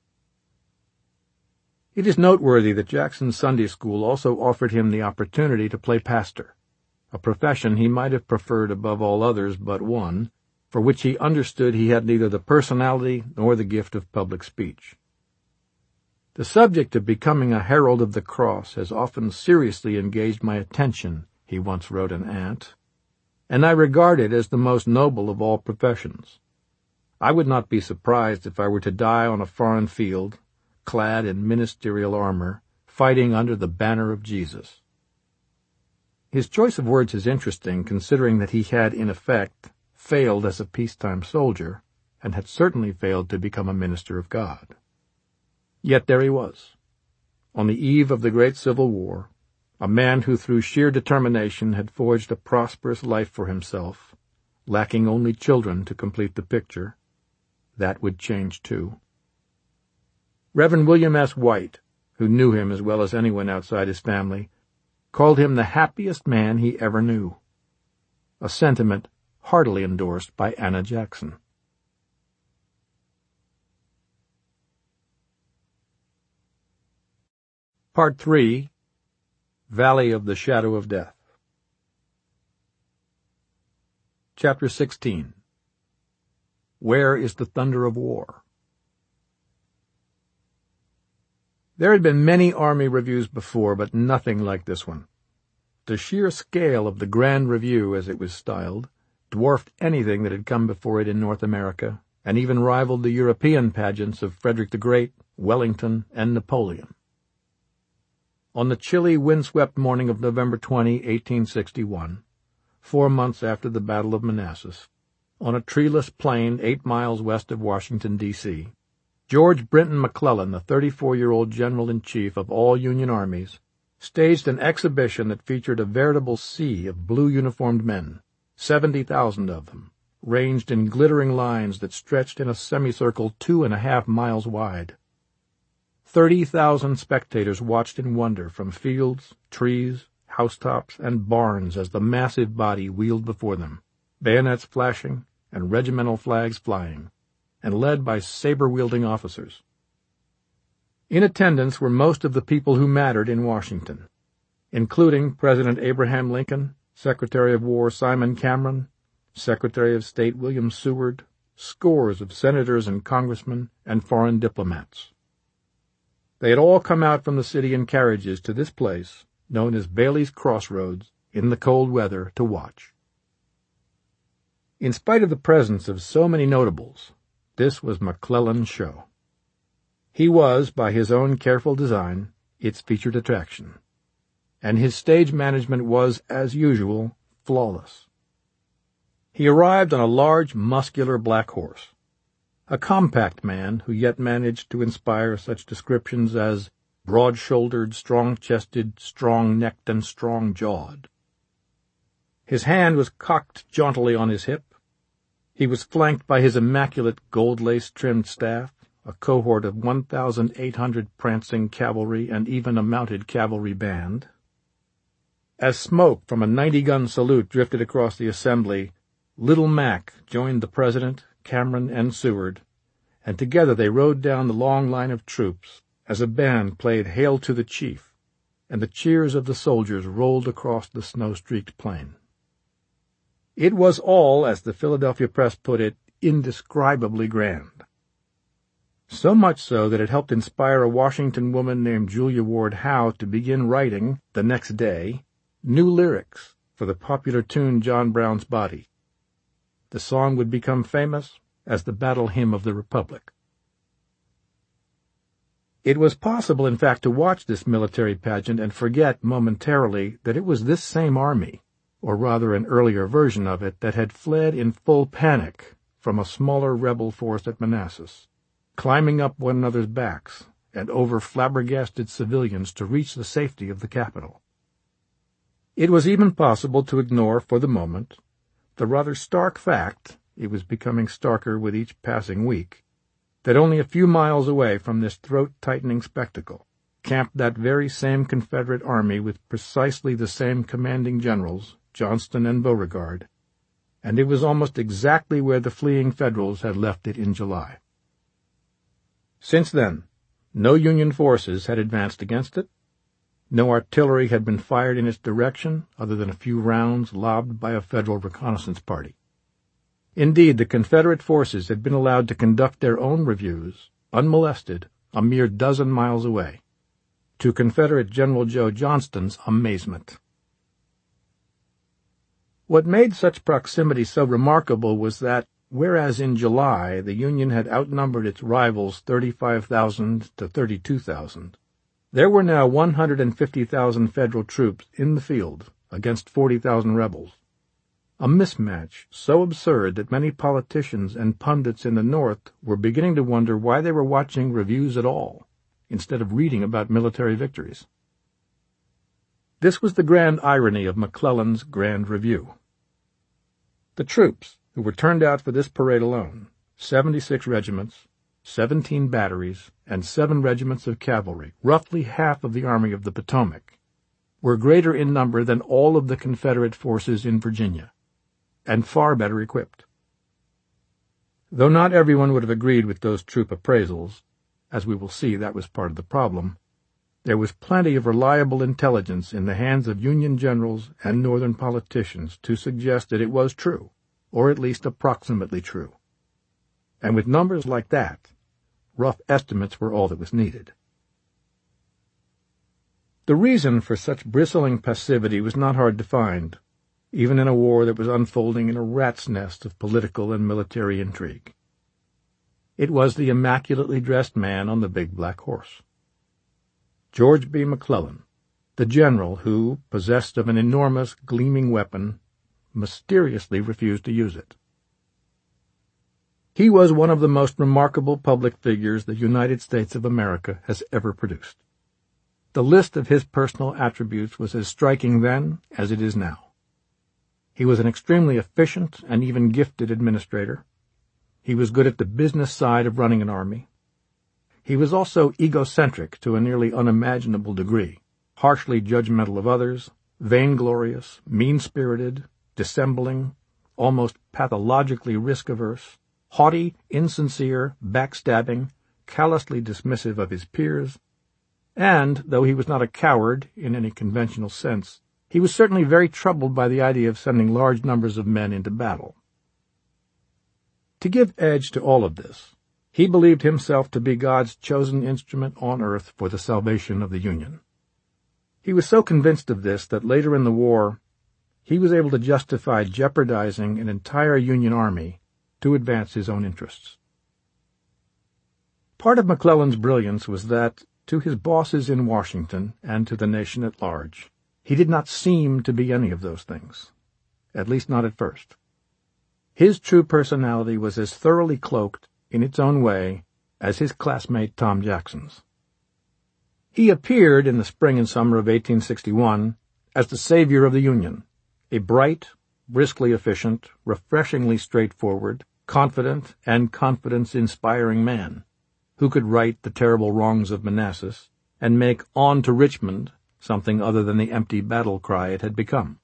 It is noteworthy that Jackson's Sunday school also offered him the opportunity to play pastor, a profession he might have preferred above all others but one, for which he understood he had neither the personality nor the gift of public speech. The subject of becoming a herald of the cross has often seriously engaged my attention, he once wrote an aunt, and I regard it as the most noble of all professions. I would not be surprised if I were to die on a foreign field, clad in ministerial armor, fighting under the banner of Jesus. His choice of words is interesting, considering that he had, in effect, failed as a peacetime soldier, and had certainly failed to become a minister of God. Yet there he was, on the eve of the great Civil War, a man who through sheer determination had forged a prosperous life for himself, lacking only children to complete the picture. That would change too. Reverend William S. White, who knew him as well as anyone outside his family, called him the happiest man he ever knew, a sentiment heartily endorsed by Anna Jackson. Part three. Valley of the Shadow of Death. Chapter sixteen. Where is the Thunder of War? There had been many Army reviews before, but nothing like this one. The sheer scale of the Grand Review, as it was styled, dwarfed anything that had come before it in North America, and even rivaled the European pageants of Frederick the Great, Wellington, and Napoleon. On the chilly, windswept morning of November twentieth, eighteen sixty-one, four months after the Battle of Manassas, on a treeless plain eight miles west of Washington, D C, George Brinton McClellan, the thirty-four-year-old general-in-chief of all Union armies, staged an exhibition that featured a veritable sea of blue-uniformed men, seventy thousand of them, ranged in glittering lines that stretched in a semicircle two and a half miles wide. Thirty thousand spectators watched in wonder from fields, trees, housetops, and barns as the massive body wheeled before them, bayonets flashing and regimental flags flying, and led by saber-wielding officers. In attendance were most of the people who mattered in Washington, including President Abraham Lincoln, Secretary of War Simon Cameron, Secretary of State William Seward, scores of senators and congressmen, and foreign diplomats. They had all come out from the city in carriages to this place, known as Bailey's Crossroads, in the cold weather to watch. In spite of the presence of so many notables, this was McClellan's show. He was, by his own careful design, its featured attraction, and his stage management was, as usual, flawless. He arrived on a large, muscular black horse, a compact man who yet managed to inspire such descriptions as broad-shouldered, strong-chested, strong-necked, and strong-jawed. His hand was cocked jauntily on his hip. He was flanked by his immaculate gold-lace-trimmed staff, a cohort of one thousand eight hundred prancing cavalry, and even a mounted cavalry band. As smoke from a ninety-gun salute drifted across the assembly, Little Mac joined the President, Cameron, and Seward, and together they rode down the long line of troops as a band played Hail to the Chief, and the cheers of the soldiers rolled across the snow-streaked plain. It was all, as the Philadelphia Press put it, indescribably grand. So much so that it helped inspire a Washington woman named Julia Ward Howe to begin writing, the next day, new lyrics for the popular tune John Brown's Body. The song would become famous as the Battle Hymn of the Republic. It was possible, in fact, to watch this military pageant and forget momentarily that it was this same army, or rather an earlier version of it, that had fled in full panic from a smaller rebel force at Manassas, climbing up one another's backs and over flabbergasted civilians to reach the safety of the capital. It was even possible to ignore, for the moment, the rather stark fact, it was becoming starker with each passing week, that only a few miles away from this throat-tightening spectacle camped that very same Confederate army with precisely the same commanding generals, Johnston and Beauregard, and it was almost exactly where the fleeing Federals had left it in July. Since then, no Union forces had advanced against it. No artillery had been fired in its direction, other than a few rounds lobbed by a Federal reconnaissance party. Indeed, the Confederate forces had been allowed to conduct their own reviews, unmolested, a mere dozen miles away, to Confederate General Joe Johnston's amazement. What made such proximity so remarkable was that, whereas in July the Union had outnumbered its rivals thirty-five thousand to thirty-two thousand, there were now one hundred fifty thousand Federal troops in the field against forty thousand rebels, a mismatch so absurd that many politicians and pundits in the North were beginning to wonder why they were watching reviews at all, instead of reading about military victories. This was the grand irony of McClellan's Grand Review. The troops, who were turned out for this parade alone, seventy-six regiments, seventeen batteries, and seven regiments of cavalry, roughly half of the Army of the Potomac, were greater in number than all of the Confederate forces in Virginia, and far better equipped. Though not everyone would have agreed with those troop appraisals, as we will see that was part of the problem, there was plenty of reliable intelligence in the hands of Union generals and Northern politicians to suggest that it was true, or at least approximately true. And with numbers like that, rough estimates were all that was needed. The reason for such bristling passivity was not hard to find, even in a war that was unfolding in a rat's nest of political and military intrigue. It was the immaculately dressed man on the big black horse. George B. McClellan, the general who, possessed of an enormous, gleaming weapon, mysteriously refused to use it. He was one of the most remarkable public figures the United States of America has ever produced. The list of his personal attributes was as striking then as it is now. He was an extremely efficient and even gifted administrator. He was good at the business side of running an army. He was also egocentric to a nearly unimaginable degree, harshly judgmental of others, vainglorious, mean-spirited, dissembling, almost pathologically risk-averse, haughty, insincere, backstabbing, callously dismissive of his peers, and, though he was not a coward in any conventional sense, he was certainly very troubled by the idea of sending large numbers of men into battle. To give edge to all of this, he believed himself to be God's chosen instrument on earth for the salvation of the Union. He was so convinced of this that later in the war he was able to justify jeopardizing an entire Union army to advance his own interests. Part of McClellan's brilliance was that, to his bosses in Washington and to the nation at large, he did not seem to be any of those things, at least not at first. His true personality was as thoroughly cloaked, in its own way, as his classmate Tom Jackson's. He appeared in the spring and summer of eighteen sixty-one as the savior of the Union, a bright, briskly efficient, refreshingly straightforward, confident, and confidence-inspiring man, who could right the terrible wrongs of Manassas and make "On to Richmond" something other than the empty battle cry it had become.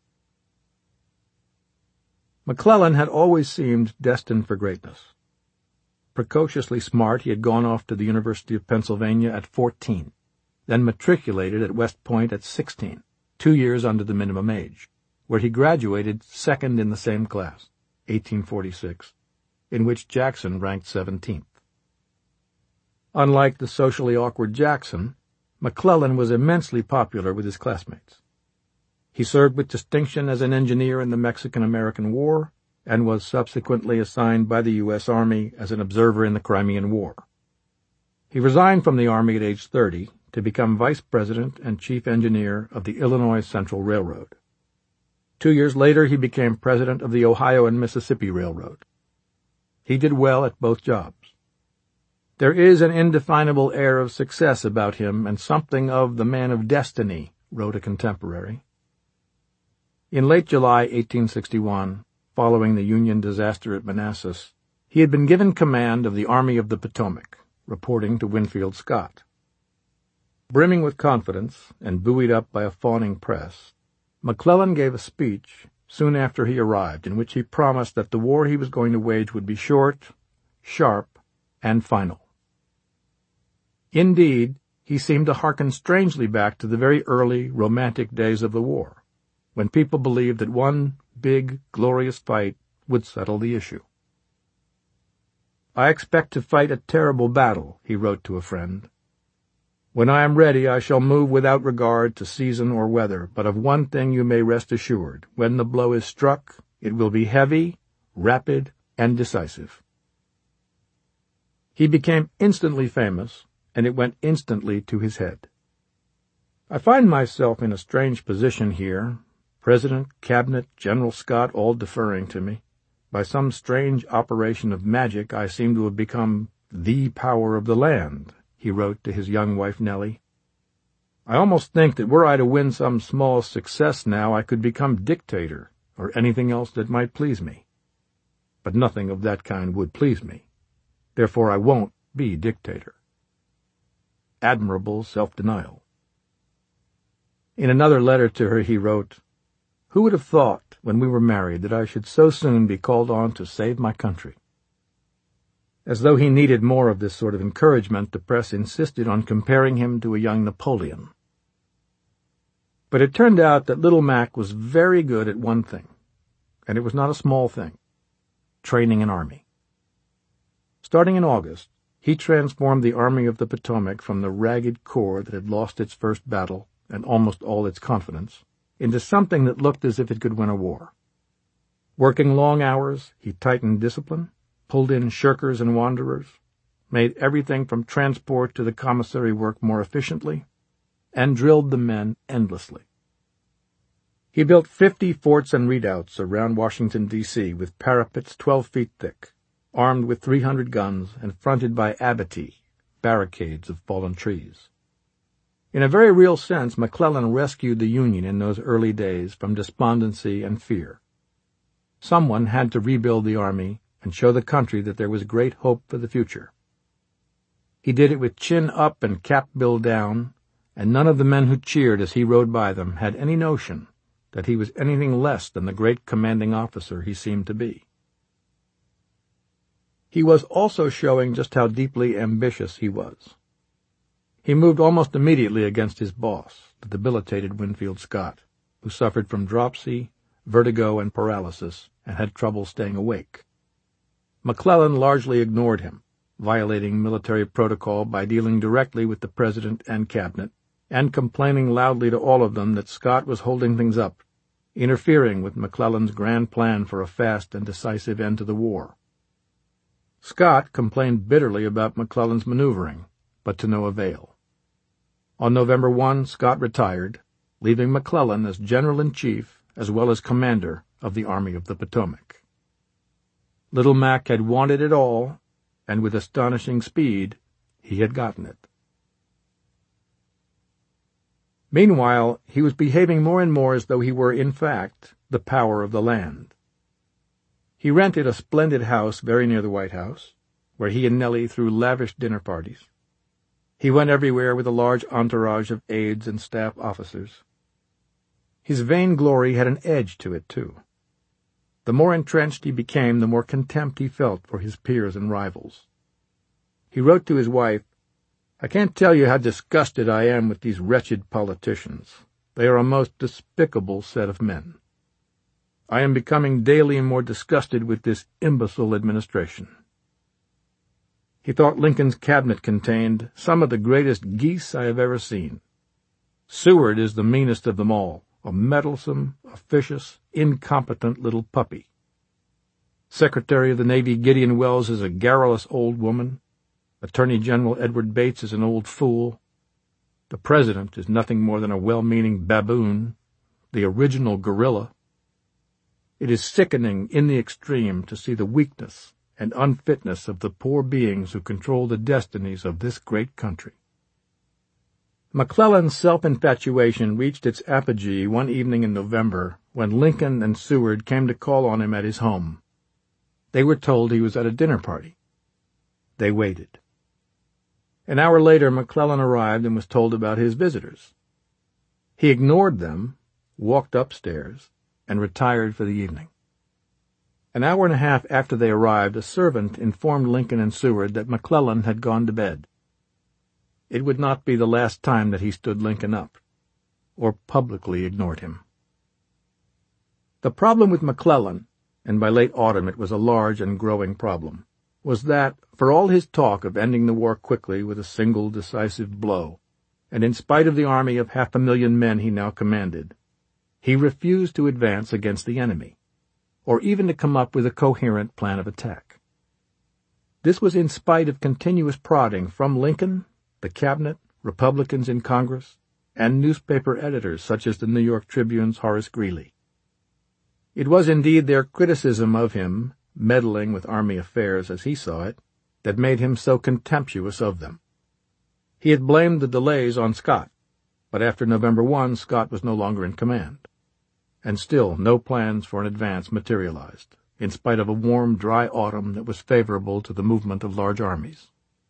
McClellan had always seemed destined for greatness. Precociously smart, he had gone off to the University of Pennsylvania at fourteen, then matriculated at West Point at sixteen, two years under the minimum age, where he graduated second in the same class, eighteen forty-six, in which Jackson ranked seventeenth. Unlike the socially awkward Jackson, McClellan was immensely popular with his classmates. He served with distinction as an engineer in the Mexican-American War and was subsequently assigned by the U S Army as an observer in the Crimean War. He resigned from the Army at age thirty to become vice president and chief engineer of the Illinois Central Railroad. Two years later, he became president of the Ohio and Mississippi Railroad. He did well at both jobs. There is an indefinable air of success about him and something of the man of destiny, wrote a contemporary. In late July eighteen sixty-one, following the Union disaster at Manassas, he had been given command of the Army of the Potomac, reporting to Winfield Scott. Brimming with confidence and buoyed up by a fawning press, McClellan gave a speech soon after he arrived in which he promised that the war he was going to wage would be short, sharp, and final. Indeed, he seemed to hearken strangely back to the very early, romantic days of the war, when people believed that one big, glorious fight would settle the issue. "I expect to fight a terrible battle," he wrote to a friend. "When I am ready, I shall move without regard to season or weather, but of one thing you may rest assured. When the blow is struck, it will be heavy, rapid, and decisive." He became instantly famous, and it went instantly to his head. I find myself in a strange position here, President, Cabinet, General Scott all deferring to me. By some strange operation of magic, I seem to have become the power of the land, he wrote to his young wife Nellie. I almost think that were I to win some small success now, I could become dictator, or anything else that might please me. But nothing of that kind would please me. Therefore I won't be dictator. Admirable self-denial. In another letter to her he wrote, "Who would have thought, when we were married, that I should so soon be called on to save my country?" As though he needed more of this sort of encouragement, the press insisted on comparing him to a young Napoleon. But it turned out that little Mac was very good at one thing, and it was not a small thing: training an army. Starting in August, he transformed the Army of the Potomac from the ragged corps that had lost its first battle and almost all its confidence into something that looked as if it could win a war. Working long hours, he tightened discipline, pulled in shirkers and wanderers, made everything from transport to the commissary work more efficiently, and drilled the men endlessly. He built fifty forts and redoubts around Washington, D C, with parapets twelve feet thick, armed with three hundred guns and fronted by abattis, barricades of fallen trees. In a very real sense, McClellan rescued the Union in those early days from despondency and fear. Someone had to rebuild the army and show the country that there was great hope for the future. He did it with chin up and cap bill down, and none of the men who cheered as he rode by them had any notion that he was anything less than the great commanding officer he seemed to be. He was also showing just how deeply ambitious he was. He moved almost immediately against his boss, the debilitated Winfield Scott, who suffered from dropsy, vertigo, and paralysis, and had trouble staying awake. McClellan largely ignored him, violating military protocol by dealing directly with the President and Cabinet, and complaining loudly to all of them that Scott was holding things up, interfering with McClellan's grand plan for a fast and decisive end to the war. Scott complained bitterly about McClellan's maneuvering, but to no avail. On November first, Scott retired, leaving McClellan as General-in-Chief as well as Commander of the Army of the Potomac. Little Mac had wanted it all, and with astonishing speed he had gotten it. Meanwhile, he was behaving more and more as though he were, in fact, the power of the land. He rented a splendid house very near the White House, where he and Nellie threw lavish dinner parties. He went everywhere with a large entourage of aides and staff officers. His vainglory had an edge to it, too. The more entrenched he became, the more contempt he felt for his peers and rivals. He wrote to his wife, "I can't tell you how disgusted I am with these wretched politicians. They are a most despicable set of men. I am becoming daily more disgusted with this imbecile administration." He thought Lincoln's cabinet contained some of the greatest geese I have ever seen. Seward is the meanest of them all, a meddlesome, officious, incompetent little puppy. Secretary of the Navy Gideon Welles is a garrulous old woman. Attorney General Edward Bates is an old fool. The President is nothing more than a well-meaning baboon, the original gorilla. It is sickening in the extreme to see the weakness and unfitness of the poor beings who control the destinies of this great country. McClellan's self-infatuation reached its apogee one evening in November when Lincoln and Seward came to call on him at his home. They were told he was at a dinner party. They waited. An hour later, McClellan arrived and was told about his visitors. He ignored them, walked upstairs, and retired for the evening. An hour and a half after they arrived, a servant informed Lincoln and Seward that McClellan had gone to bed. It would not be the last time that he stood Lincoln up, or publicly ignored him. The problem with McClellan, and by late autumn it was a large and growing problem, was that, for all his talk of ending the war quickly with a single decisive blow, and in spite of the army of half a million men he now commanded, he refused to advance against the enemy, or even to come up with a coherent plan of attack. This was in spite of continuous prodding from Lincoln, the cabinet, Republicans in Congress, and newspaper editors such as the New York Tribune's Horace Greeley. It was indeed their criticism of him, meddling with army affairs as he saw it, that made him so contemptuous of them. He had blamed the delays on Scott, but after November first, Scott was no longer in command. And still no plans for an advance materialized, in spite of a warm, dry autumn that was favorable to the movement of large armies.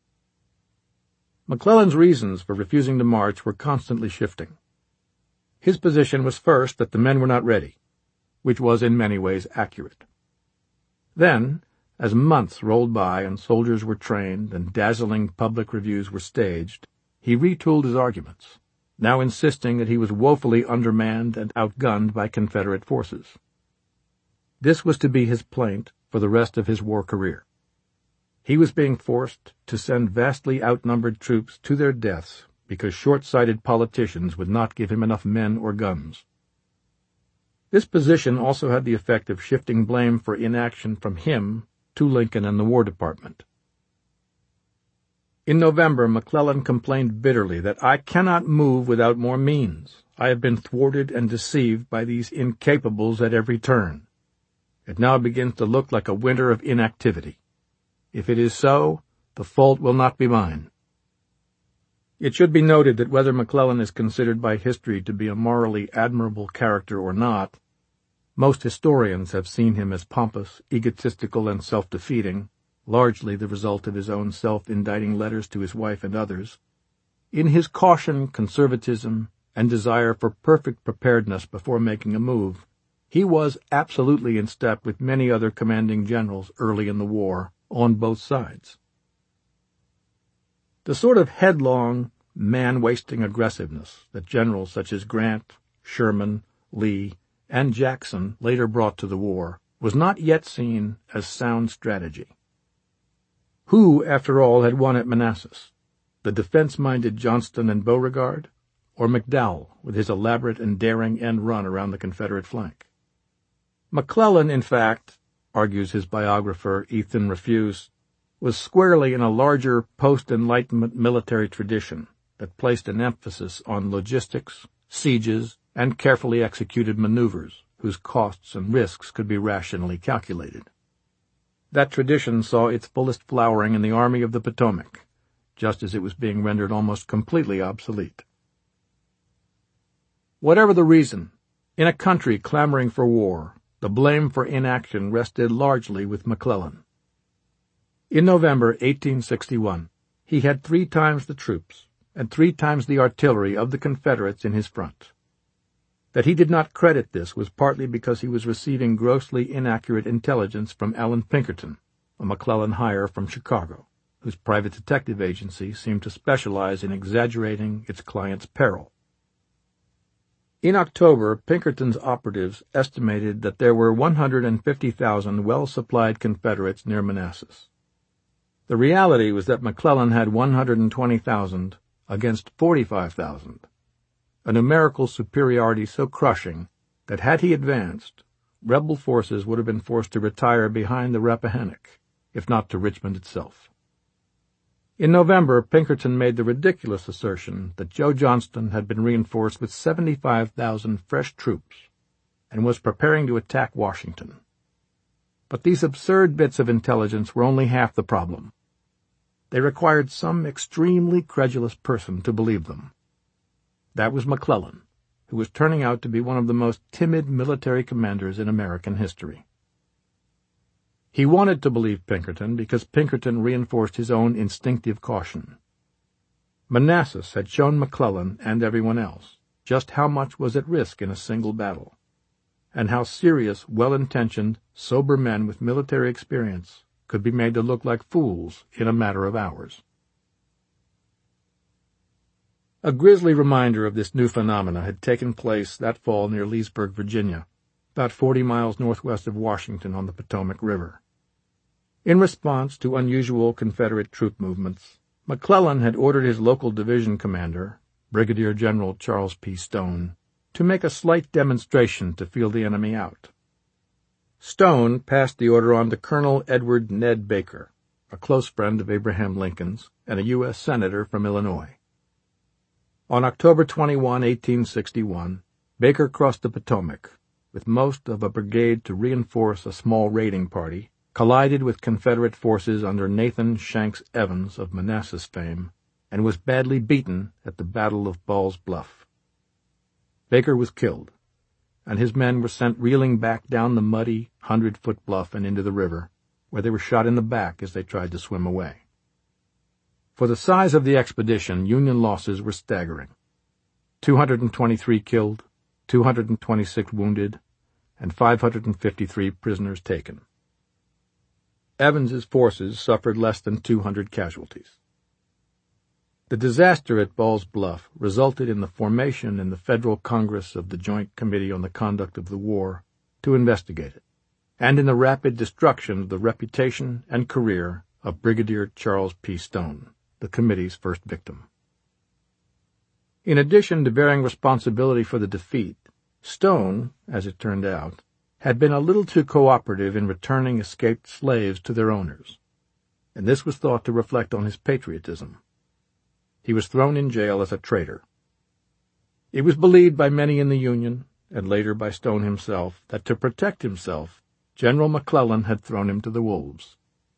McClellan's reasons for refusing to march were constantly shifting. His position was first that the men were not ready, which was in many ways accurate. Then, as months rolled by and soldiers were trained and dazzling public reviews were staged, he retooled his arguments, now insisting that he was woefully undermanned and outgunned by Confederate forces. This was to be his plaint for the rest of his war career. He was being forced to send vastly outnumbered troops to their deaths because short-sighted politicians would not give him enough men or guns. This position also had the effect of shifting blame for inaction from him to Lincoln and the War Department. In November, McClellan complained bitterly that I cannot move without more means. I have been thwarted and deceived by these incapables at every turn. It now begins to look like a winter of inactivity. If it is so, the fault will not be mine. It should be noted that whether McClellan is considered by history to be a morally admirable character or not, most historians have seen him as pompous, egotistical, and self-defeating, largely the result of his own self-indicting letters to his wife and others. In his caution, conservatism, and desire for perfect preparedness before making a move, he was absolutely in step with many other commanding generals early in the war, on both sides. The sort of headlong, man-wasting aggressiveness that generals such as Grant, Sherman, Lee, and Jackson later brought to the war was not yet seen as sound strategy. Who, after all, had won at Manassas? The defense-minded Johnston and Beauregard, or McDowell with his elaborate and daring end run around the Confederate flank? McClellan, in fact, argues his biographer Ethan Rafuse, was squarely in a larger post-Enlightenment military tradition that placed an emphasis on logistics, sieges, and carefully executed maneuvers whose costs and risks could be rationally calculated. That tradition saw its fullest flowering in the Army of the Potomac, just as it was being rendered almost completely obsolete. Whatever the reason, in a country clamoring for war, the blame for inaction rested largely with McClellan. In November eighteen sixty-one, he had three times the troops and three times the artillery of the Confederates in his front. That he did not credit this was partly because he was receiving grossly inaccurate intelligence from Allen Pinkerton, a McClellan hire from Chicago, whose private detective agency seemed to specialize in exaggerating its client's peril. In October, Pinkerton's operatives estimated that there were one hundred fifty thousand well-supplied Confederates near Manassas. The reality was that McClellan had one hundred twenty thousand against forty-five thousand, a numerical superiority so crushing that had he advanced, rebel forces would have been forced to retire behind the Rappahannock, if not to Richmond itself. In November, Pinkerton made the ridiculous assertion that Joe Johnston had been reinforced with seventy-five thousand fresh troops and was preparing to attack Washington. But these absurd bits of intelligence were only half the problem. They required some extremely credulous person to believe them. That was McClellan, who was turning out to be one of the most timid military commanders in American history. He wanted to believe Pinkerton because Pinkerton reinforced his own instinctive caution. Manassas had shown McClellan and everyone else just how much was at risk in a single battle, and how serious, well-intentioned, sober men with military experience could be made to look like fools in a matter of hours. A grisly reminder of this new phenomena had taken place that fall near Leesburg, Virginia, about forty miles northwest of Washington on the Potomac River. In response to unusual Confederate troop movements, McClellan had ordered his local division commander, Brigadier General Charles P. Stone, to make a slight demonstration to feel the enemy out. Stone passed the order on to Colonel Edward Ned Baker, a close friend of Abraham Lincoln's and a U S Senator from Illinois. On October twenty-first, eighteen sixty-one, Baker crossed the Potomac, with most of a brigade to reinforce a small raiding party, collided with Confederate forces under Nathan Shanks Evans of Manassas fame, and was badly beaten at the Battle of Ball's Bluff. Baker was killed, and his men were sent reeling back down the muddy, hundred-foot bluff and into the river, where they were shot in the back as they tried to swim away. For the size of the expedition, Union losses were staggering. two hundred twenty-three killed, two hundred twenty-six wounded, and five hundred fifty-three prisoners taken. Evans's forces suffered less than two hundred casualties. The disaster at Ball's Bluff resulted in the formation in the Federal Congress of the Joint Committee on the Conduct of the War to investigate it, and in the rapid destruction of the reputation and career of Brigadier Charles P. Stone, the committee's first victim. In addition to bearing responsibility for the defeat, Stone, as it turned out, had been a little too cooperative in returning escaped slaves to their owners, and this was thought to reflect on his patriotism. He was thrown in jail as a traitor. It was believed by many in the Union, and later by Stone himself, that to protect himself, General McClellan had thrown him to the wolves.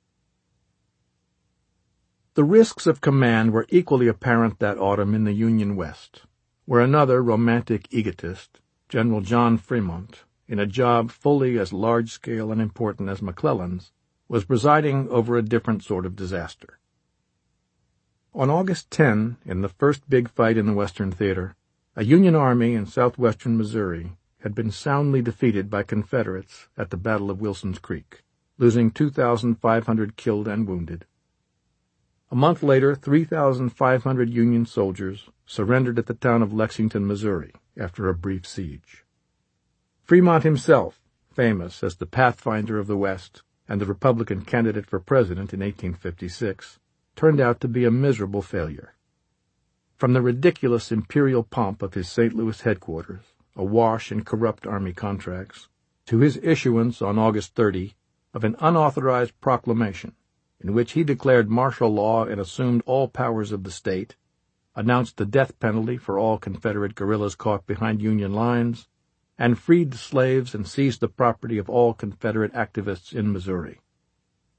The risks of command were equally apparent that autumn in the Union West, where another romantic egotist, General John Fremont, in a job fully as large-scale and important as McClellan's, was presiding over a different sort of disaster. On August tenth, in the first big fight in the Western Theater, a Union army in southwestern Missouri had been soundly defeated by Confederates at the Battle of Wilson's Creek, losing two thousand five hundred killed and wounded. A month later, three thousand five hundred Union soldiers surrendered at the town of Lexington, Missouri, after a brief siege. Fremont himself, famous as the Pathfinder of the West and the Republican candidate for president in eighteen fifty-six, turned out to be a miserable failure. From the ridiculous imperial pomp of his Saint Louis headquarters, awash in corrupt army contracts, to his issuance on August thirtieth of an unauthorized proclamation in which he declared martial law and assumed all powers of the state, announced the death penalty for all Confederate guerrillas caught behind Union lines, and freed the slaves and seized the property of all Confederate activists in Missouri.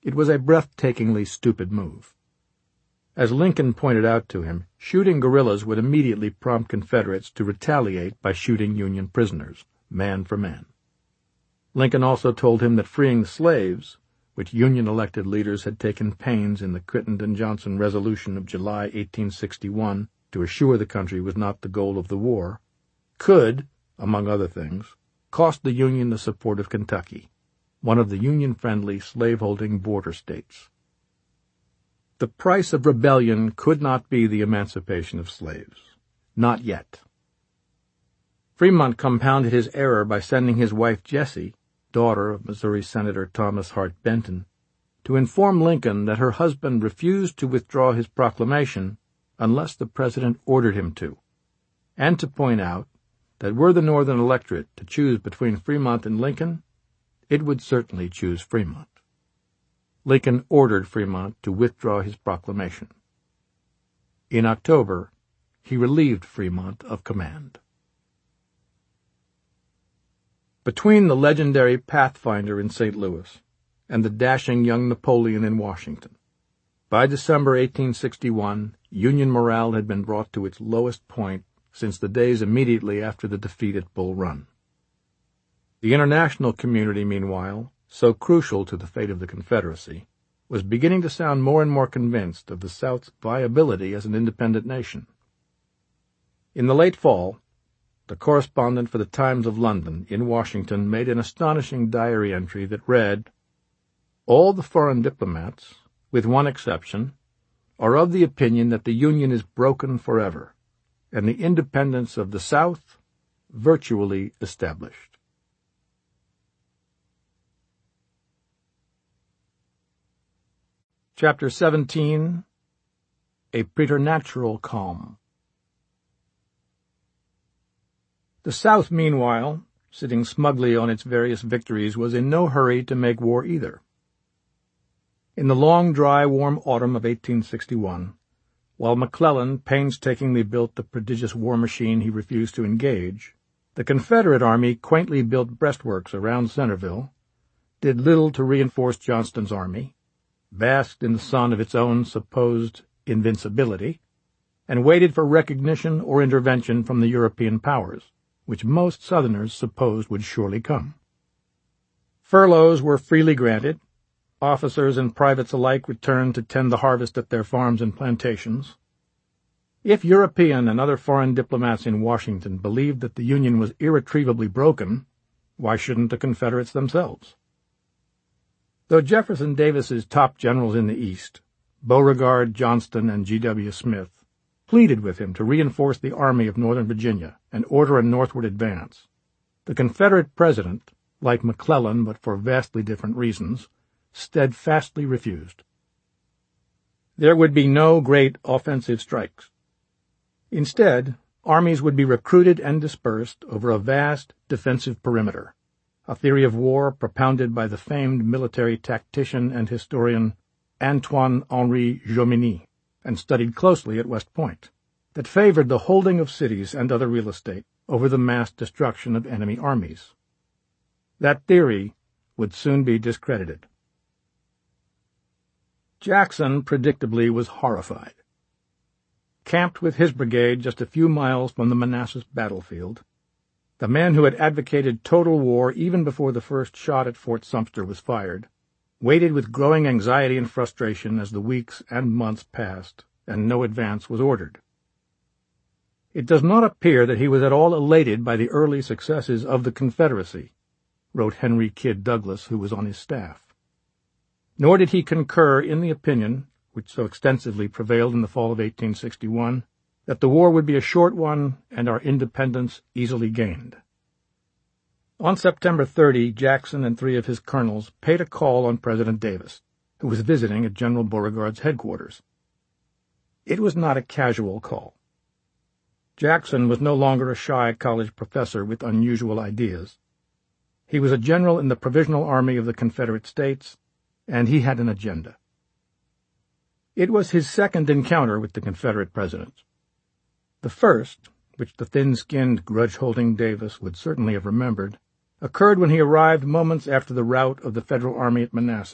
It was a breathtakingly stupid move. As Lincoln pointed out to him, shooting guerrillas would immediately prompt Confederates to retaliate by shooting Union prisoners, man for man. Lincoln also told him that freeing the slaves, which Union-elected leaders had taken pains in the Crittenden-Johnson Resolution of July eighteen sixty-one to assure the country was not the goal of the war, could, among other things, cost the Union the support of Kentucky, one of the Union-friendly slaveholding border states. The price of rebellion could not be the emancipation of slaves. Not yet. Fremont compounded his error by sending his wife Jessie, daughter of Missouri Senator Thomas Hart Benton, to inform Lincoln that her husband refused to withdraw his proclamation unless the President ordered him to, and to point out that were the Northern electorate to choose between Fremont and Lincoln, it would certainly choose Fremont. Lincoln ordered Fremont to withdraw his proclamation. In October, he relieved Fremont of command. Between the legendary Pathfinder in Saint Louis and the dashing young Napoleon in Washington, by December eighteen sixty-one, Union morale had been brought to its lowest point since the days immediately after the defeat at Bull Run. The international community, meanwhile, so crucial to the fate of the Confederacy, was beginning to sound more and more convinced of the South's viability as an independent nation. In the late fall, the correspondent for the Times of London in Washington made an astonishing diary entry that read, "All the foreign diplomats, with one exception, are of the opinion that the Union is broken forever, and the independence of the South virtually established." Chapter seventeen. A Preternatural Calm. The South, meanwhile, sitting smugly on its various victories, was in no hurry to make war either. In the long, dry, warm autumn of eighteen sixty-one, while McClellan painstakingly built the prodigious war machine he refused to engage, the Confederate Army quaintly built breastworks around Centreville, did little to reinforce Johnston's army, basked in the sun of its own supposed invincibility, and waited for recognition or intervention from the European powers, which most Southerners supposed would surely come. Furloughs were freely granted, officers and privates alike returned to tend the harvest at their farms and plantations. If European and other foreign diplomats in Washington believed that the Union was irretrievably broken, why shouldn't the Confederates themselves? Though Jefferson Davis's top generals in the East, Beauregard, Johnston, and G W Smith, pleaded with him to reinforce the Army of Northern Virginia and order a northward advance, the Confederate president, like McClellan but for vastly different reasons, steadfastly refused. There would be no great offensive strikes. Instead, armies would be recruited and dispersed over a vast defensive perimeter, a theory of war propounded by the famed military tactician and historian Antoine-Henri Jomini, and studied closely at West Point, that favored the holding of cities and other real estate over the mass destruction of enemy armies. That theory would soon be discredited. Jackson, predictably, was horrified. Camped with his brigade just a few miles from the Manassas battlefield, the man who had advocated total war even before the first shot at Fort Sumter was fired, waited with growing anxiety and frustration as the weeks and months passed, and no advance was ordered. It does not appear that he was at all elated by the early successes of the Confederacy, wrote Henry Kidd Douglas, who was on his staff. Nor did he concur in the opinion, which so extensively prevailed in the fall of eighteen sixty-one, that the war would be a short one and our independence easily gained. On September thirtieth, Jackson and three of his colonels paid a call on President Davis, who was visiting at General Beauregard's headquarters. It was not a casual call. Jackson was no longer a shy college professor with unusual ideas. He was a general in the Provisional Army of the Confederate States, and he had an agenda. It was his second encounter with the Confederate president. The first, which the thin-skinned, grudge-holding Davis would certainly have remembered, occurred when he arrived moments after the rout of the Federal Army at Manassas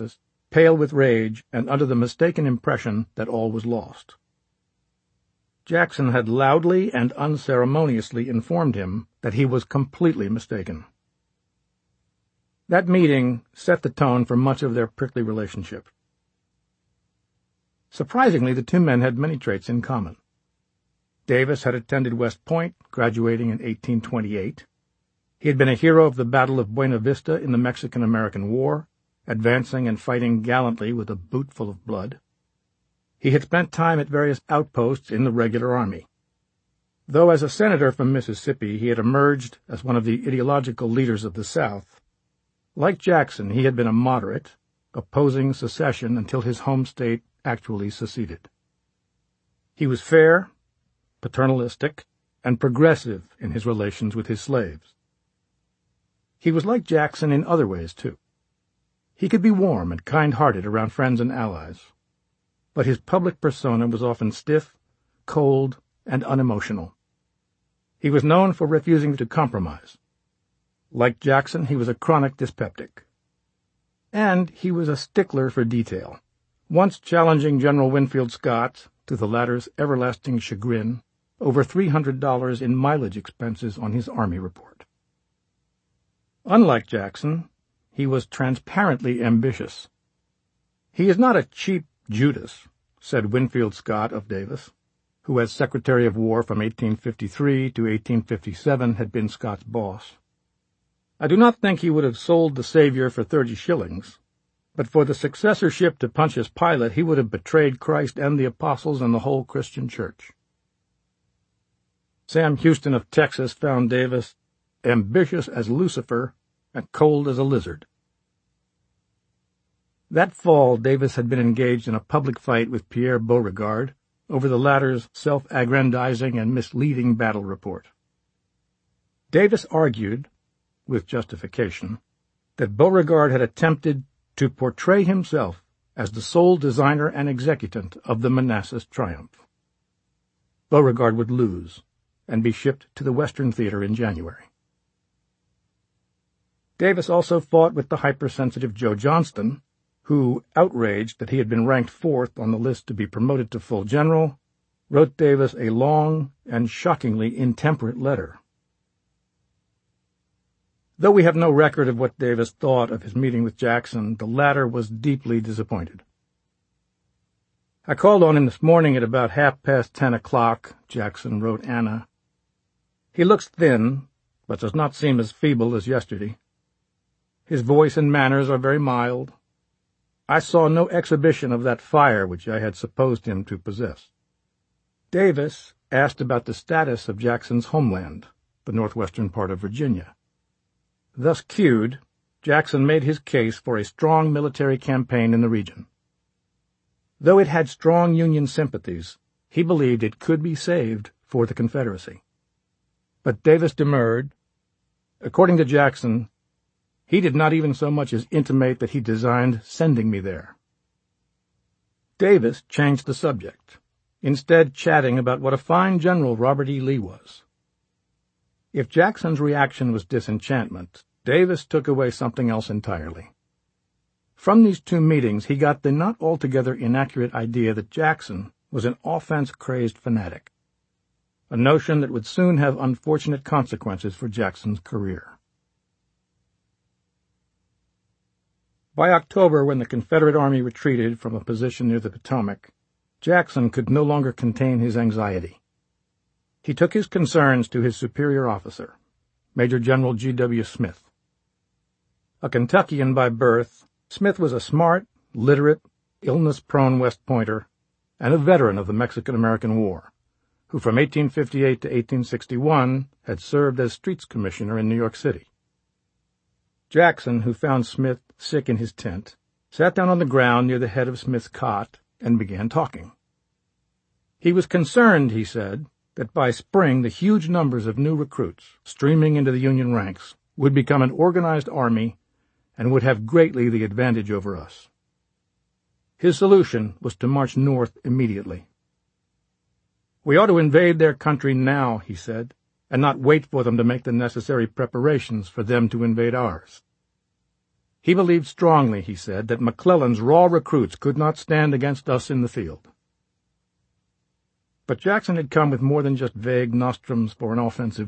pale with rage and under the mistaken impression that all was lost. Jackson had loudly and unceremoniously informed him that he was completely mistaken. That meeting set the tone for much of their prickly relationship. Surprisingly, the two men had many traits in common. Davis had attended West Point, graduating in eighteen twenty-eight. He had been a hero of the Battle of Buena Vista in the Mexican-American War, advancing and fighting gallantly with a boot full of blood. He had spent time at various outposts in the regular army. Though as a senator from Mississippi he had emerged as one of the ideological leaders of the South, like Jackson he had been a moderate, opposing secession until his home state actually seceded. He was fair, paternalistic, and progressive in his relations with his slaves. He was like Jackson in other ways, too. He could be warm and kind-hearted around friends and allies, but his public persona was often stiff, cold, and unemotional. He was known for refusing to compromise. Like Jackson, he was a chronic dyspeptic. And he was a stickler for detail, once challenging General Winfield Scott, to the latter's everlasting chagrin, over three hundred dollars in mileage expenses on his Army report. Unlike Jackson, he was transparently ambitious. "He is not a cheap Judas," said Winfield Scott of Davis, who as Secretary of War from eighteen fifty-three to eighteen fifty-seven had been Scott's boss. "I do not think he would have sold the Savior for thirty shillings, but for the successorship to Pontius Pilate he would have betrayed Christ and the apostles and the whole Christian church." Sam Houston of Texas found Davis ambitious as Lucifer and cold as a lizard. That fall Davis had been engaged in a public fight with Pierre Beauregard over the latter's self-aggrandizing and misleading battle report. Davis argued, with justification, that Beauregard had attempted to portray himself as the sole designer and executant of the Manassas triumph. Beauregard would lose and be shipped to the Western Theater in January. Davis also fought with the hypersensitive Joe Johnston, who, outraged that he had been ranked fourth on the list to be promoted to full general, wrote Davis a long and shockingly intemperate letter. Though we have no record of what Davis thought of his meeting with Jackson, the latter was deeply disappointed. "I called on him this morning at about half past ten o'clock," Jackson wrote Anna. "He looks thin, but does not seem as feeble as yesterday. His voice and manners are very mild. I saw no exhibition of that fire which I had supposed him to possess." Davis asked about the status of Jackson's homeland, the northwestern part of Virginia. Thus cued, Jackson made his case for a strong military campaign in the region. Though it had strong Union sympathies, he believed it could be saved for the Confederacy. But Davis demurred. According to Jackson, he did not even so much as intimate that he designed sending me there. Davis changed the subject, instead chatting about what a fine general Robert E. Lee was. If Jackson's reaction was disenchantment, Davis took away something else entirely. From these two meetings he got the not altogether inaccurate idea that Jackson was an offense-crazed fanatic, a notion that would soon have unfortunate consequences for Jackson's career. By October, when the Confederate Army retreated from a position near the Potomac, Jackson could no longer contain his anxiety. He took his concerns to his superior officer, Major General G. W. Smith. A Kentuckian by birth, Smith was a smart, literate, illness-prone West Pointer and a veteran of the Mexican-American War, who from eighteen fifty-eight to eighteen sixty-one had served as Streets Commissioner in New York City. Jackson, who found Smith sick in his tent, sat down on the ground near the head of Smith's cot and began talking. He was concerned, he said, that by spring the huge numbers of new recruits streaming into the Union ranks would become an organized army and would have greatly the advantage over us. His solution was to march north immediately. "We ought to invade their country now," he said, "and not wait for them to make the necessary preparations for them to invade ours." He believed strongly, he said, that McClellan's raw recruits could not stand against us in the field. But Jackson had come with more than just vague nostrums for an offensive